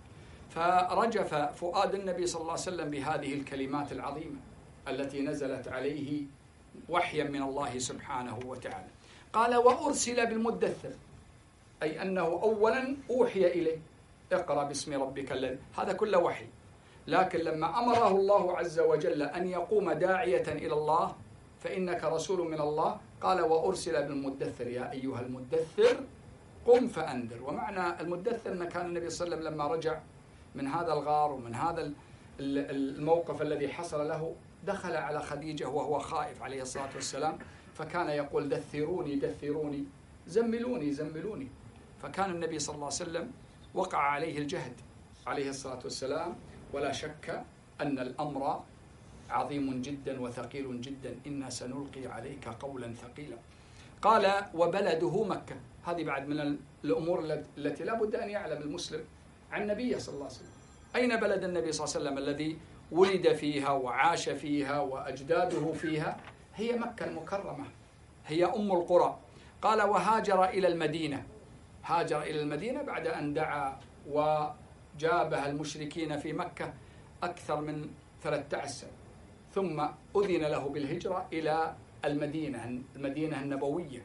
فرجف فؤاد النبي صلى الله عليه وسلم بهذه الكلمات العظيمة التي نزلت عليه وحيا من الله سبحانه وتعالى. قال وأرسل بالمدثر، أي أنه أولا أوحي إليه اقرأ باسم ربك الذي، هذا كله وحي، لكن لما أمره الله عز وجل أن يقوم داعية إلى الله فإنك رسول من الله، قال وأرسل بالمدثر يا أيها المدثر قم فأنذر. ومعنى المدثر أن كان النبي صلى الله عليه وسلم لما رجع من هذا الغار ومن هذا الموقف الذي حصل له دخل على خديجة وهو خائف عليه الصلاة والسلام، فكان يقول دثروني دثروني، زملوني زملوني، فكان النبي صلى الله عليه وسلم وقع عليه الجهد عليه الصلاة والسلام. ولا شك أن الأمر عظيم جدا وثقيل جدا، إنا سنلقي عليك قولا ثقيلا. قال وبلده مكة، هذه بعد من الأمور التي لا بد أن يعلم المسلم عن النبي صلى الله عليه وسلم. أين بلد النبي صلى الله عليه وسلم الذي ولد فيها وعاش فيها وأجداده فيها؟ هي مكة المكرمة، هي أم القرى. قال وهاجر إلى المدينة، هاجر إلى المدينة بعد أن دعا وجابه المشركين في مكة أكثر من ثلاثة عشر سنة، ثم أذن له بالهجرة إلى المدينة المدينة النبوية.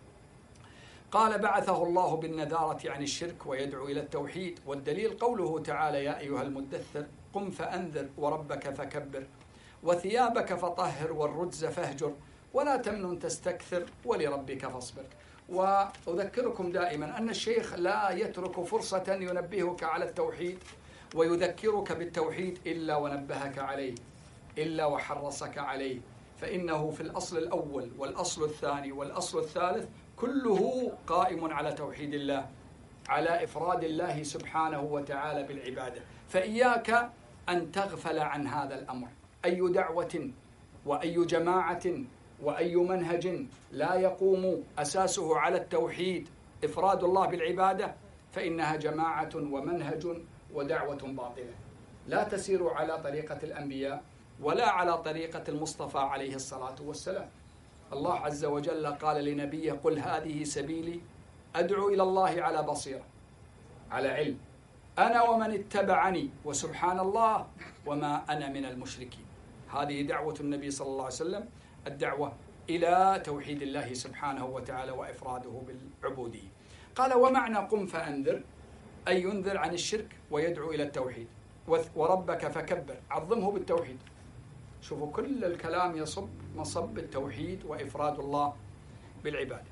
قال بعثه الله بالنذارة عن الشرك ويدعو إلى التوحيد، والدليل قوله تعالى يا أيها المدثر قم فأنذر وربك فكبر وثيابك فطهر والرجز فاهجر ولا تمنن تستكثر ولربك فاصبر. وأذكركم دائما أن الشيخ لا يترك فرصة ينبهك على التوحيد ويذكرك بالتوحيد إلا ونبهك عليه، إلا وحرصك عليه، فإنه في الأصل الأول والأصل الثاني والأصل الثالث كله قائم على توحيد الله، على إفراد الله سبحانه وتعالى بالعبادة. فإياك أن تغفل عن هذا الأمر. أي دعوة وأي جماعة وأي منهج لا يقوم أساسه على التوحيد إفراد الله بالعبادة فإنها جماعة ومنهج ودعوة باطلة، لا تسير على طريقة الأنبياء ولا على طريقة المصطفى عليه الصلاة والسلام. الله عز وجل قال لنبيه قل هذه سبيلي أدعو إلى الله على بصيرة، على علم، أنا ومن اتبعني وسبحان الله وما أنا من المشركين. هذه دعوة النبي صلى الله عليه وسلم، الدعوة إلى توحيد الله سبحانه وتعالى وإفراده بالعبودية. قال ومعنى قم فأنذر أي ينذر عن الشرك ويدعو إلى التوحيد، وربك فكبر عظمه بالتوحيد. شوفوا كل الكلام يصب مصب التوحيد وإفراد الله بالعبادة.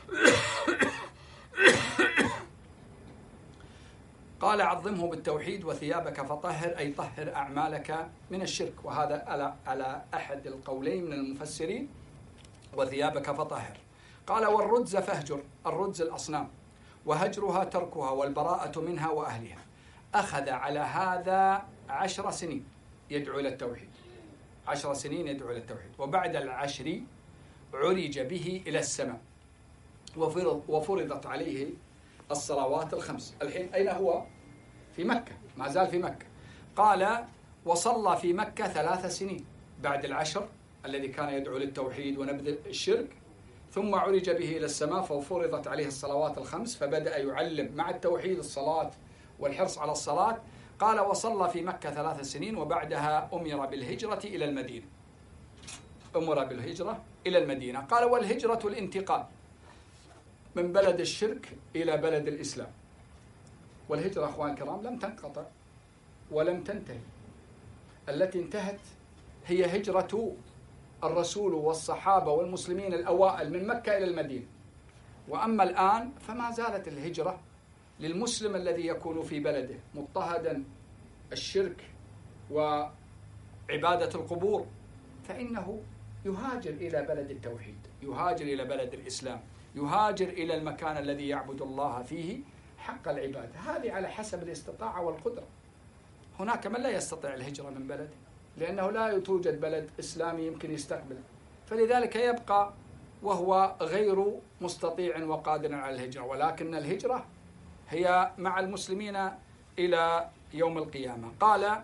قال عظمه بالتوحيد وثيابك فطهر أي طهر أعمالك من الشرك، وهذا على على أحد القولين من المفسرين، وثيابك فطهر. قال والرجز فاهجر، الرجز الأصنام، وهجرها تركها والبراءة منها وأهلها. أخذ على هذا عشر سنين يدعو إلى التوحيد، عشر سنين يدعو إلى التوحيد، وبعد العشر عرج به إلى السماء وفرض وفرضت عليه الصلوات الخمس. الحين أين هو؟ في مكة، ما زال في مكة. قال وصلى في مكة ثلاث سنين بعد العشر الذي كان يدعو للتوحيد ونبذ الشرك، ثم عرج به إلى السماء ففرضت عليه الصلوات الخمس، فبدأ يعلم مع التوحيد الصلاة والحرص على الصلاة. قال وصلى في مكة ثلاث سنين وبعدها أمر بالهجرة إلى المدينة، أمر بالهجرة إلى المدينة. قال والهجرة الانتقال من بلد الشرك إلى بلد الإسلام. والهجرة أخوان الكرام لم تنقطع ولم تنتهي، التي انتهت هي هجرة الرسول والصحابة والمسلمين الأوائل من مكة إلى المدينة. وأما الآن فما زالت الهجرة للمسلم الذي يكون في بلده مضطهدا الشرك وعبادة القبور، فإنه يهاجر إلى بلد التوحيد، يهاجر إلى بلد الإسلام، يهاجر إلى المكان الذي يعبد الله فيه حق العبادة. هذه على حسب الاستطاعة والقدرة. هناك من لا يستطيع الهجرة من بلده لأنه لا توجد بلد إسلامي يمكن يستقبله، فلذلك يبقى وهو غير مستطيع وقادر على الهجرة. ولكن الهجرة هي مع المسلمين إلى يوم القيامة. قال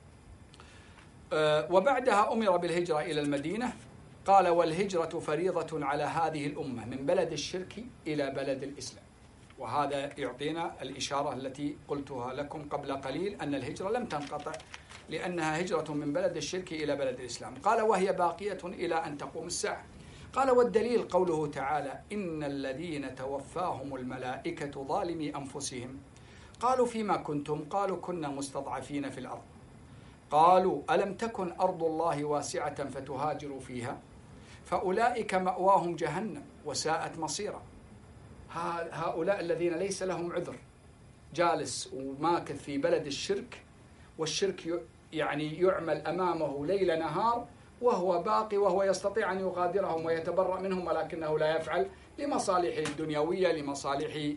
وبعدها أمر بالهجرة إلى المدينة. قال والهجرة فريضة على هذه الأمة من بلد الشرك إلى بلد الإسلام. وهذا يعطينا الإشارة التي قلتها لكم قبل قليل أن الهجرة لم تنقطع لأنها هجرة من بلد الشرك إلى بلد الإسلام. قال وهي باقية إلى أن تقوم الساعة. قال والدليل قوله تعالى إن الذين توفاهم الملائكة ظالمي أنفسهم قالوا فيما كنتم قالوا كنا مستضعفين في الأرض قالوا ألم تكن أرض الله واسعة فتهاجروا فيها فأولئك مأواهم جهنم وساءت مصيرا. هؤلاء الذين ليس لهم عذر جالس وماكث في بلد الشرك، والشرك يعني يعمل أمامه ليل نهار وهو باقي وهو يستطيع أن يغادرهم ويتبرأ منهم، ولكنه لا يفعل لمصالحه الدنيوية، لمصالحه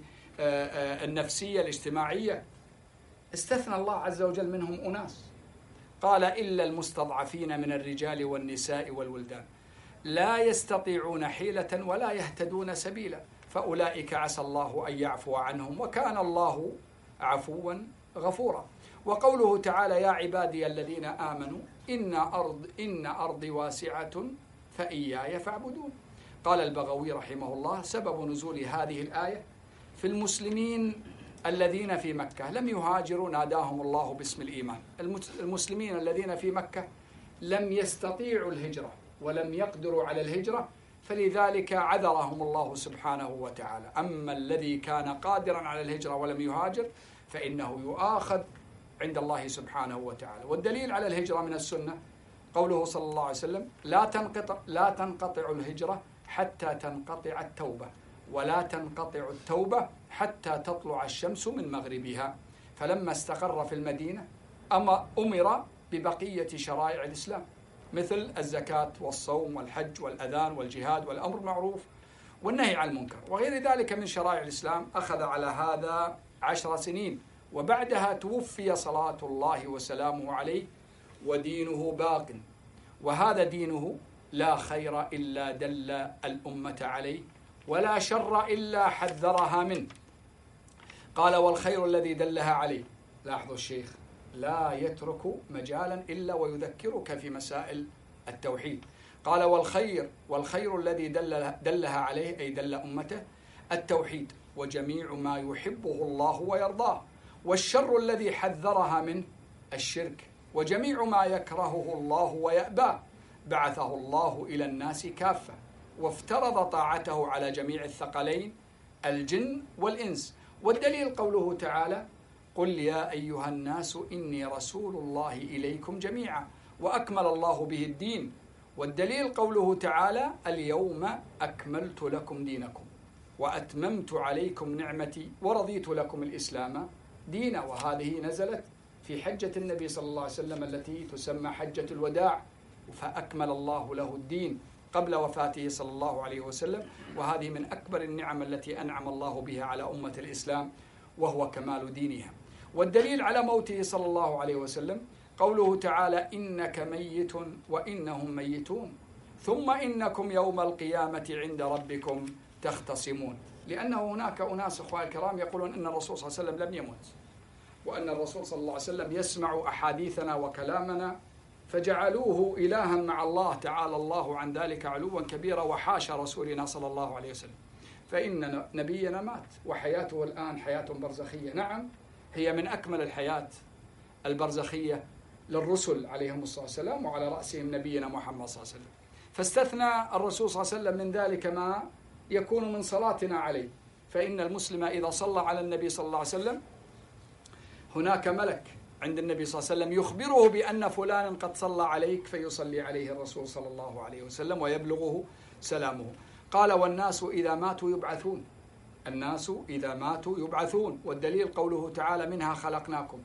النفسية الاجتماعية. استثنى الله عز وجل منهم أناس، قال إلا المستضعفين من الرجال والنساء والولدان لا يستطيعون حيلة ولا يهتدون سبيلا فأولئك عسى الله أن يعفو عنهم وكان الله عفوا غفورا. وقوله تعالى يا عبادي الذين آمنوا إن أرض إن أرضي واسعة فإياي فاعبدون. قال البغوي رحمه الله سبب نزول هذه الآية في المسلمين الذين في مكة لم يهاجروا ناداهم الله باسم الإيمان. المسلمين الذين في مكة لم يستطيعوا الهجرة ولم يقدروا على الهجرة، فلذلك عذرهم الله سبحانه وتعالى. أما الذي كان قادرا على الهجرة ولم يهاجر فإنه يؤاخذ عند الله سبحانه وتعالى. والدليل على الهجرة من السنة قوله صلى الله عليه وسلم لا تنقطع لا تنقطع الهجرة حتى تنقطع التوبة ولا تنقطع التوبة حتى تطلع الشمس من مغربها. فلما استقر في المدينة أما أمر ببقية شرائع الإسلام مثل الزكاة والصوم والحج والأذان والجهاد والأمر بالمعروف والنهي عن المنكر وغير ذلك من شرائع الإسلام. أخذ على هذا عشر سنين وبعدها توفي صلاة الله وسلامه عليه ودينه باق، وهذا دينه لا خير إلا دل الأمة عليه ولا شر إلا حذرها منه. قال والخير الذي دلها عليه. لاحظوا الشيخ لا يترك مجالا إلا ويذكرك في مسائل التوحيد. قال والخير والخير الذي دل دلها عليه أي دل أمته التوحيد وجميع ما يحبه الله ويرضاه، والشر الذي حذرها منه الشرك وجميع ما يكرهه الله ويأباه. بعثه الله إلى الناس كافة وافترض طاعته على جميع الثقلين الجن والإنس. والدليل قوله تعالى قل يا أيها الناس إني رسول الله إليكم جميعا وأكمل الله به الدين. والدليل قوله تعالى اليوم أكملت لكم دينكم وأتممت عليكم نعمتي ورضيت لكم الإسلام دينا. وهذه نزلت في حجة النبي صلى الله عليه وسلم التي تسمى حجة الوداع، فأكمل الله له الدين قبل وفاته صلى الله عليه وسلم. وهذه من أكبر النعم التي أنعم الله بها على أمة الإسلام وهو كمال دينها. والدليل على موته صلى الله عليه وسلم قوله تعالى إنك ميت وإنهم ميتون ثم إنكم يوم القيامة عند ربكم تختصمون. لأنه هناك أناس أخوة الكرام يقولون أن الرسول صلى الله عليه وسلم لم يمت، وأن الرسول صلى الله عليه وسلم يسمع أحاديثنا وكلامنا فجعلوه إلها مع الله تعالى الله عن ذلك علوا كبيرا وحاشا رسولنا صلى الله عليه وسلم. فإن نبينا مات وحياته الآن حياة برزخية. نعم هي من أكمل الحياة البرزخية للرسل عليهم الصلاة والسلام وعلى رأسهم نبينا محمد صلى الله عليه وسلم. فاستثنى الرسول صلى الله عليه وسلم من ذلك ما يكون من صلاتنا عليه. فإن المسلم إذا صلى على النبي صلى الله عليه وسلم هناك ملك عند النبي صلى الله عليه وسلم يخبره بأن فلان قد صلى عليك فيصلي عليه الرسول صلى الله عليه وسلم ويبلغه سلامه. قال والناس إذا ماتوا يبعثون الناس إذا ماتوا يبعثون. والدليل قوله تعالى منها خلقناكم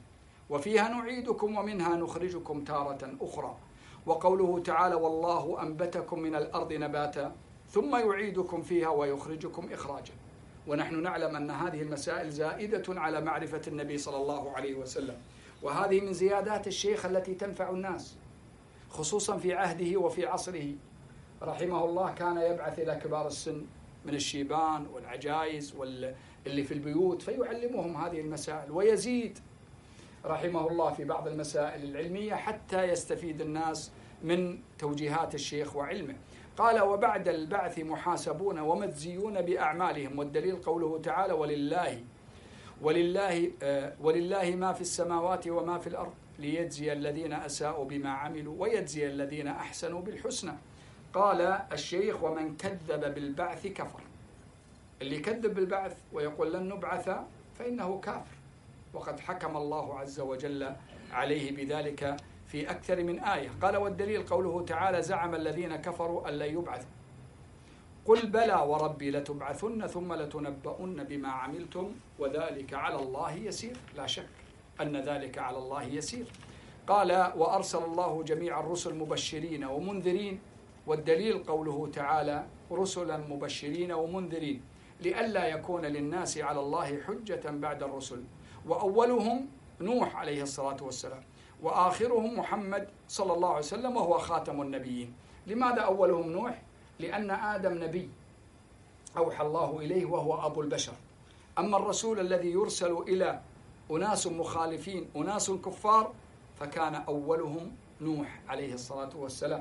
وفيها نعيدكم ومنها نخرجكم تارة أخرى. وقوله تعالى والله أنبتكم من الأرض نباتا ثم يعيدكم فيها ويخرجكم إخراجا. ونحن نعلم أن هذه المسائل زائدة على معرفة النبي صلى الله عليه وسلم، وهذه من زيادات الشيخ التي تنفع الناس خصوصا في عهده وفي عصره رحمه الله. كان يبعث إلى كبار السن من الشيبان والعجائز واللي في البيوت فيعلمهم هذه المسائل، ويزيد رحمه الله في بعض المسائل العلمية حتى يستفيد الناس من توجيهات الشيخ وعلمه. قال وبعد البعث محاسبون ومجزيون بأعمالهم. والدليل قوله تعالى ولله ولله آه ولله ما في السماوات وما في الأرض ليجزي الذين أساءوا بما عملوا ويجزي الذين أحسنوا بالحسنى. قال الشيخ ومن كذب بالبعث كفر. اللي يكذب بالبعث ويقول لن نبعث فإنه كافر، وقد حكم الله عز وجل عليه بذلك في أكثر من آية. قال والدليل قوله تعالى زعم الذين كفروا أن لن يبعثوا قل بلى وربي لتبعثن ثم لتنبؤن بما عملتم وذلك على الله يسير. لا شك أن ذلك على الله يسير. قال وأرسل الله جميع الرسل مبشرين ومنذرين. والدليل قوله تعالى رسلا مبشرين ومنذرين لئلا يكون للناس على الله حجة بعد الرسل، وأولهم نوح عليه الصلاة والسلام وآخرهم محمد صلى الله عليه وسلم وهو خاتم النبيين. لماذا أولهم نوح؟ لأن آدم نبي أوحى الله إليه وهو أبو البشر. أما الرسول الذي يرسل إلى أناس مخالفين أناس كفار فكان أولهم نوح عليه الصلاة والسلام.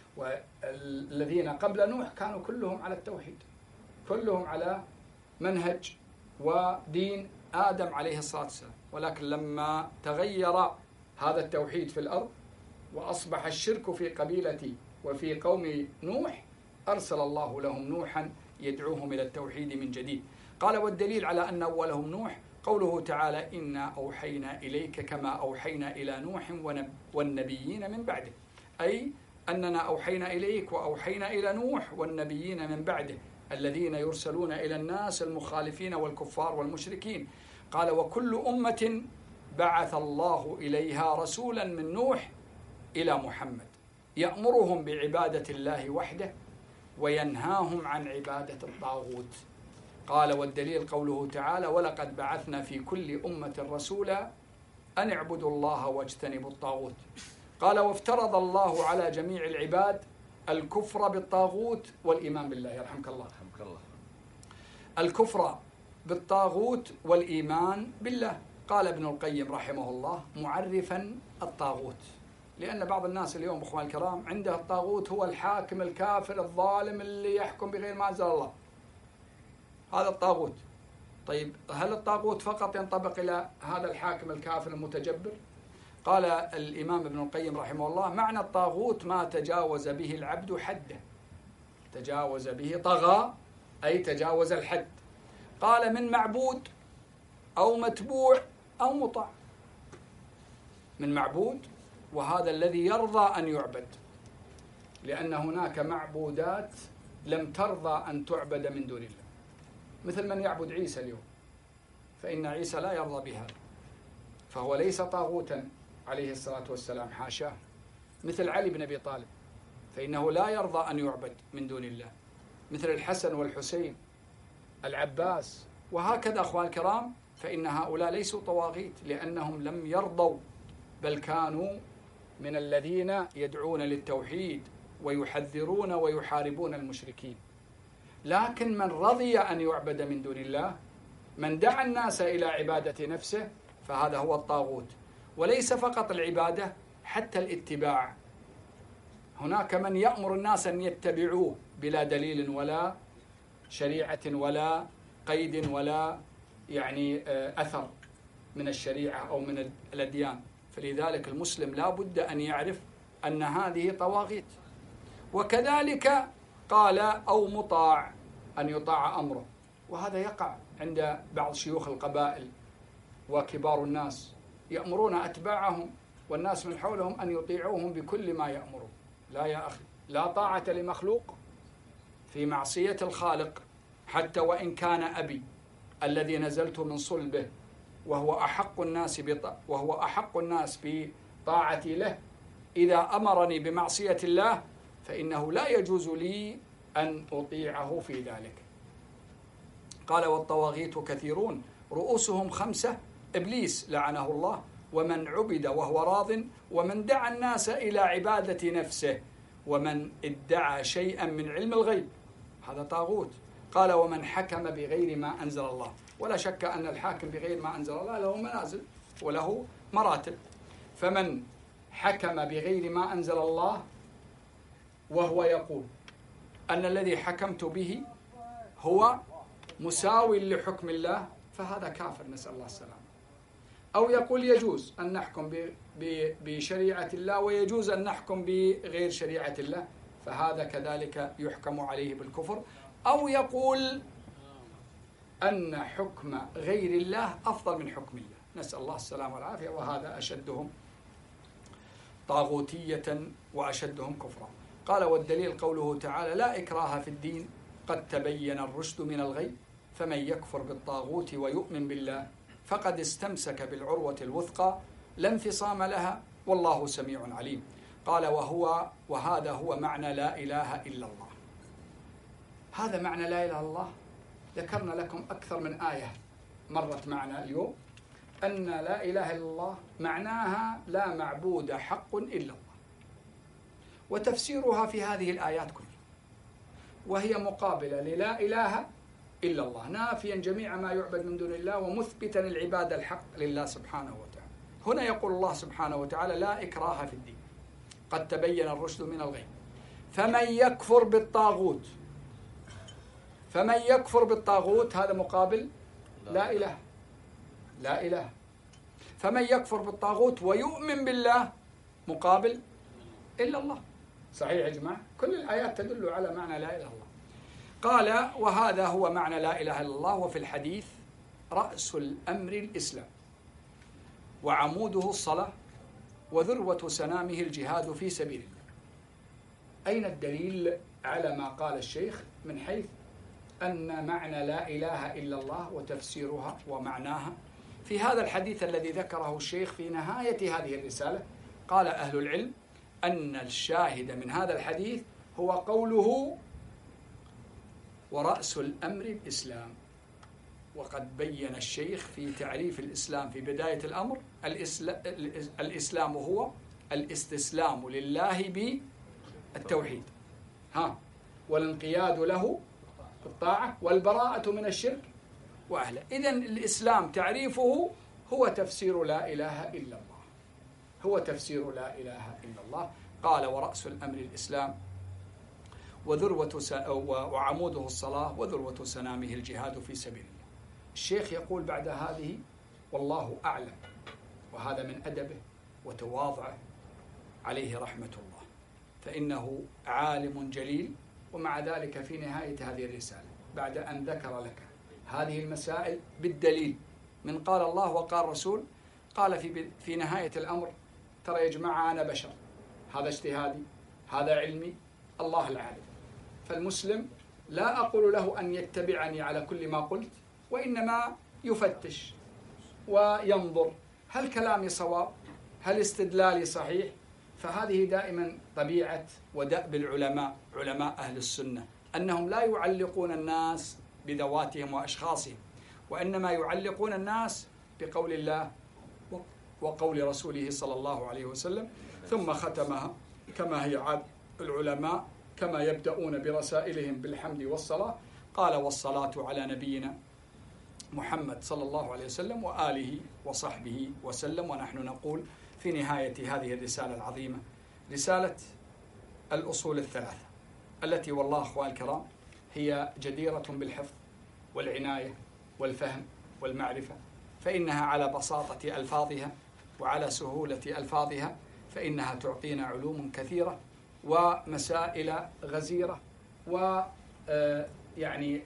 والذين قبل نوح كانوا كلهم على التوحيد، كلهم على منهج ودين آدم عليه الصلاة والسلام. ولكن لما تغير هذا التوحيد في الأرض وأصبح الشرك في قبيلة وفي قوم نوح أرسل الله لهم نوحا يدعوهم إلى التوحيد من جديد. قال والدليل على أن أولهم نوح قوله تعالى إنا أوحينا إليك كما أوحينا إلى نوح والنبيين من بعده، أي أننا أوحينا إليك وأوحينا إلى نوح والنبيين من بعده الذين يرسلون إلى الناس المخالفين والكفار والمشركين. قال وكل أمة بعث الله إليها رسولا من نوح إلى محمد يأمرهم بعبادة الله وحده وينهاهم عن عبادة الطاغوت. قال والدليل قوله تعالى ولقد بعثنا في كل أمة رسولا أن اعبدوا الله واجتنبوا الطاغوت. قال وافترض الله على جميع العباد الكفر بالطاغوت والإيمان بالله. يرحمك الله. الكفر بالطاغوت والإيمان بالله. قال ابن القيم رحمه الله معرفا الطاغوت، لأن بعض الناس اليوم أخوان الكرام عنده الطاغوت هو الحاكم الكافر الظالم اللي يحكم بغير ما أنزل الله، هذا الطاغوت. طيب هل الطاغوت فقط ينطبق إلى هذا الحاكم الكافر المتجبر؟ قال الإمام ابن القيم رحمه الله معنى الطاغوت ما تجاوز به العبد حده، تجاوز به طغى أي تجاوز الحد. قال من معبود أو متبوع أو مطاع. من معبود وهذا الذي يرضى أن يعبد، لأن هناك معبودات لم ترضى أن تعبد من دون الله، مثل من يعبد عيسى اليوم، فإن عيسى لا يرضى بها فهو ليس طاغوتا عليه الصلاة والسلام حاشاه. مثل علي بن أبي طالب فإنه لا يرضى أن يعبد من دون الله، مثل الحسن والحسين العباس، وهكذا أخوان الكرام. فإن هؤلاء ليسوا طواغيت لأنهم لم يرضوا، بل كانوا من الذين يدعون للتوحيد ويحذرون ويحاربون المشركين. لكن من رضي أن يعبد من دون الله، من دعا الناس إلى عبادة نفسه، فهذا هو الطاغوت. وليس فقط العبادة، حتى الاتباع. هناك من يأمر الناس أن يتبعوه بلا دليل ولا شريعة ولا قيد ولا يعني أثر من الشريعة أو من الأديان. فلذلك المسلم لا بد أن يعرف أن هذه طواغيت. وكذلك قال أو مطاع، أن يطاع أمره، وهذا يقع عند بعض شيوخ القبائل وكبار الناس، يأمرون أتباعهم والناس من حولهم أن يطيعوهم بكل ما يأمرون. لا يا أخي، لا طاعة لمخلوق في معصية الخالق، حتى وإن كان أبي الذي نزلت من صلبه وهو أحق الناس بط... وهو أحق الناس بطاعتي له إذا أمرني بمعصية الله فإنه لا يجوز لي أن أطيعه في ذلك. قال والطواغيت كثيرون رؤوسهم خمسة إبليس لعنه الله ومن عبد وهو راض ومن دعا الناس إلى عبادة نفسه ومن ادعى شيئا من علم الغيب هذا طاغوت. قال ومن حكم بغير ما أنزل الله، ولا شك أن الحاكم بغير ما أنزل الله له منازل وله مراتب. فمن حكم بغير ما أنزل الله وهو يقول أن الذي حكمت به هو مساوي لحكم الله فهذا كافر، نسأل الله السلامة. أو يقول يجوز أن نحكم بشريعة الله ويجوز أن نحكم بغير شريعة الله فهذا كذلك يحكم عليه بالكفر. أو يقول أن حكم غير الله أفضل من حكم الله، نسأل الله السلامة والعافية، وهذا أشدهم طاغوتية وأشدهم كفرا. قال والدليل قوله تعالى لا إكراه في الدين قد تبين الرشد من الغي فمن يكفر بالطاغوت ويؤمن بالله فقد استمسك بالعروة الوثقى لا انفصام لها والله سميع عليم. قال وهو وهذا هو معنى لا إله إلا الله. هذا معنى لا إله إلا الله. ذكرنا لكم أكثر من آية مرت معنا اليوم أن لا إله إلا الله معناها لا معبود حق إلا الله، وتفسيرها في هذه الآيات كلها، وهي مقابلة للا إله إلا الله، نافيا جميع ما يعبد من دون الله ومثبتا العبادة الحق لله سبحانه وتعالى. هنا يقول الله سبحانه وتعالى لا إكراه في الدين قد تبين الرشد من الغي فمن يكفر بالطاغوت، فمن يكفر بالطاغوت هذا مقابل لا إله، لا إله. فمن يكفر بالطاغوت ويؤمن بالله مقابل إلا الله. صحيح يا جماعة؟ كل الآيات تدل على معنى لا إله إلا الله. قال وهذا هو معنى لا إله إلا الله. وفي الحديث رأس الأمر الإسلام وعموده الصلاة وذروة سنامه الجهاد في سبيل الله. أين الدليل على ما قال الشيخ من حيث أن معنى لا إله إلا الله وتفسيرها ومعناها في هذا الحديث الذي ذكره الشيخ في نهاية هذه الرسالة؟ قال أهل العلم أن الشاهد من هذا الحديث هو قوله ورأس الأمر الإسلام. وقد بين الشيخ في تعريف الإسلام في بداية الأمر الإسلام هو الاستسلام لله بالتوحيد ها والانقياد له بالطاعة والبراءة من الشرك وأهله. إذن الإسلام تعريفه هو تفسير لا إله إلا الله، هو تفسير لا إله إلا الله. قال ورأس الأمر الإسلام وذروة س... وعموده الصلاة وذروة سنامه الجهاد في سبيل الله. الشيخ يقول بعد هذه والله أعلم، وهذا من أدبه وتواضعه عليه رحمة الله، فإنه عالم جليل. ومع ذلك في نهاية هذه الرسالة بعد أن ذكر لك هذه المسائل بالدليل من قال الله وقال رسول، قال في في نهاية الأمر ترى يا جماعة أنا بشر، هذا اجتهادي، هذا علمي، الله العالم. فالمسلم لا أقول له أن يتبعني على كل ما قلت، وإنما يفتش وينظر هل كلامي صواب، هل استدلالي صحيح. فهذه دائما طبيعة ودأب العلماء، علماء أهل السنة، أنهم لا يعلقون الناس بذواتهم وأشخاصهم، وإنما يعلقون الناس بقول الله وقول رسوله صلى الله عليه وسلم. ثم ختمها كما هي عاد العلماء كما يبدأون برسائلهم بالحمد والصلاة. قال والصلاة على نبينا محمد صلى الله عليه وسلم وآله وصحبه وسلم. ونحن نقول في نهاية هذه الرسالة العظيمة، رسالة الأصول الثلاثة التي والله أخوان الكرام هي جديرة بالحفظ والعناية والفهم والمعرفة، فإنها على بساطة ألفاظها وعلى سهولة ألفاظها فإنها تعطينا علوم كثيرة ومسائل غزيرة ويعني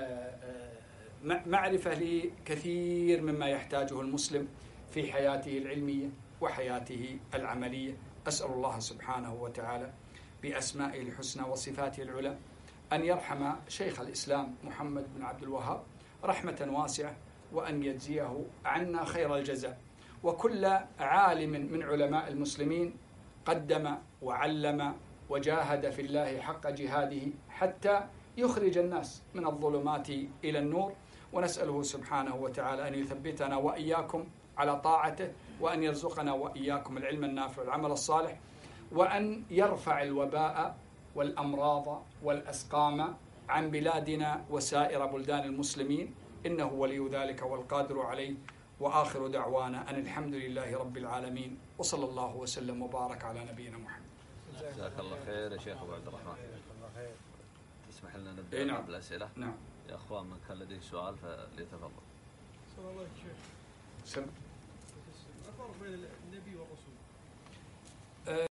معرفة لكثير مما يحتاجه المسلم في حياته العلمية وحياته العملية. أسأل الله سبحانه وتعالى بأسمائه الحسنى وصفاته العلى أن يرحم شيخ الإسلام محمد بن عبد الوهاب رحمة واسعة وأن يجزيه عنا خير الجزاء، وكل عالم من علماء المسلمين قدم وعلم وجاهد في الله حق جهاده حتى يخرج الناس من الظلمات إلى النور. ونسأله سبحانه وتعالى أن يثبتنا وإياكم على طاعته، وأن يرزقنا وإياكم العلم النافع والعمل الصالح، وأن يرفع الوباء والأمراض والأسقام عن بلادنا وسائر بلدان المسلمين، إنه ولي ذلك والقادر عليه. وآخر دعوانا أن الحمد لله رب العالمين، وصلى الله وسلم وبارك على نبينا محمد. جزاك الله خير يا شيخ أبو عبد الرحمن. تسمح لنا نبدأ نعم. بالأسئلة؟ نعم. يا أخوان من كان لديه سؤال فليتفضل. صلى الله عليه وسلم. سلام. الفرق بين النبي والرسول.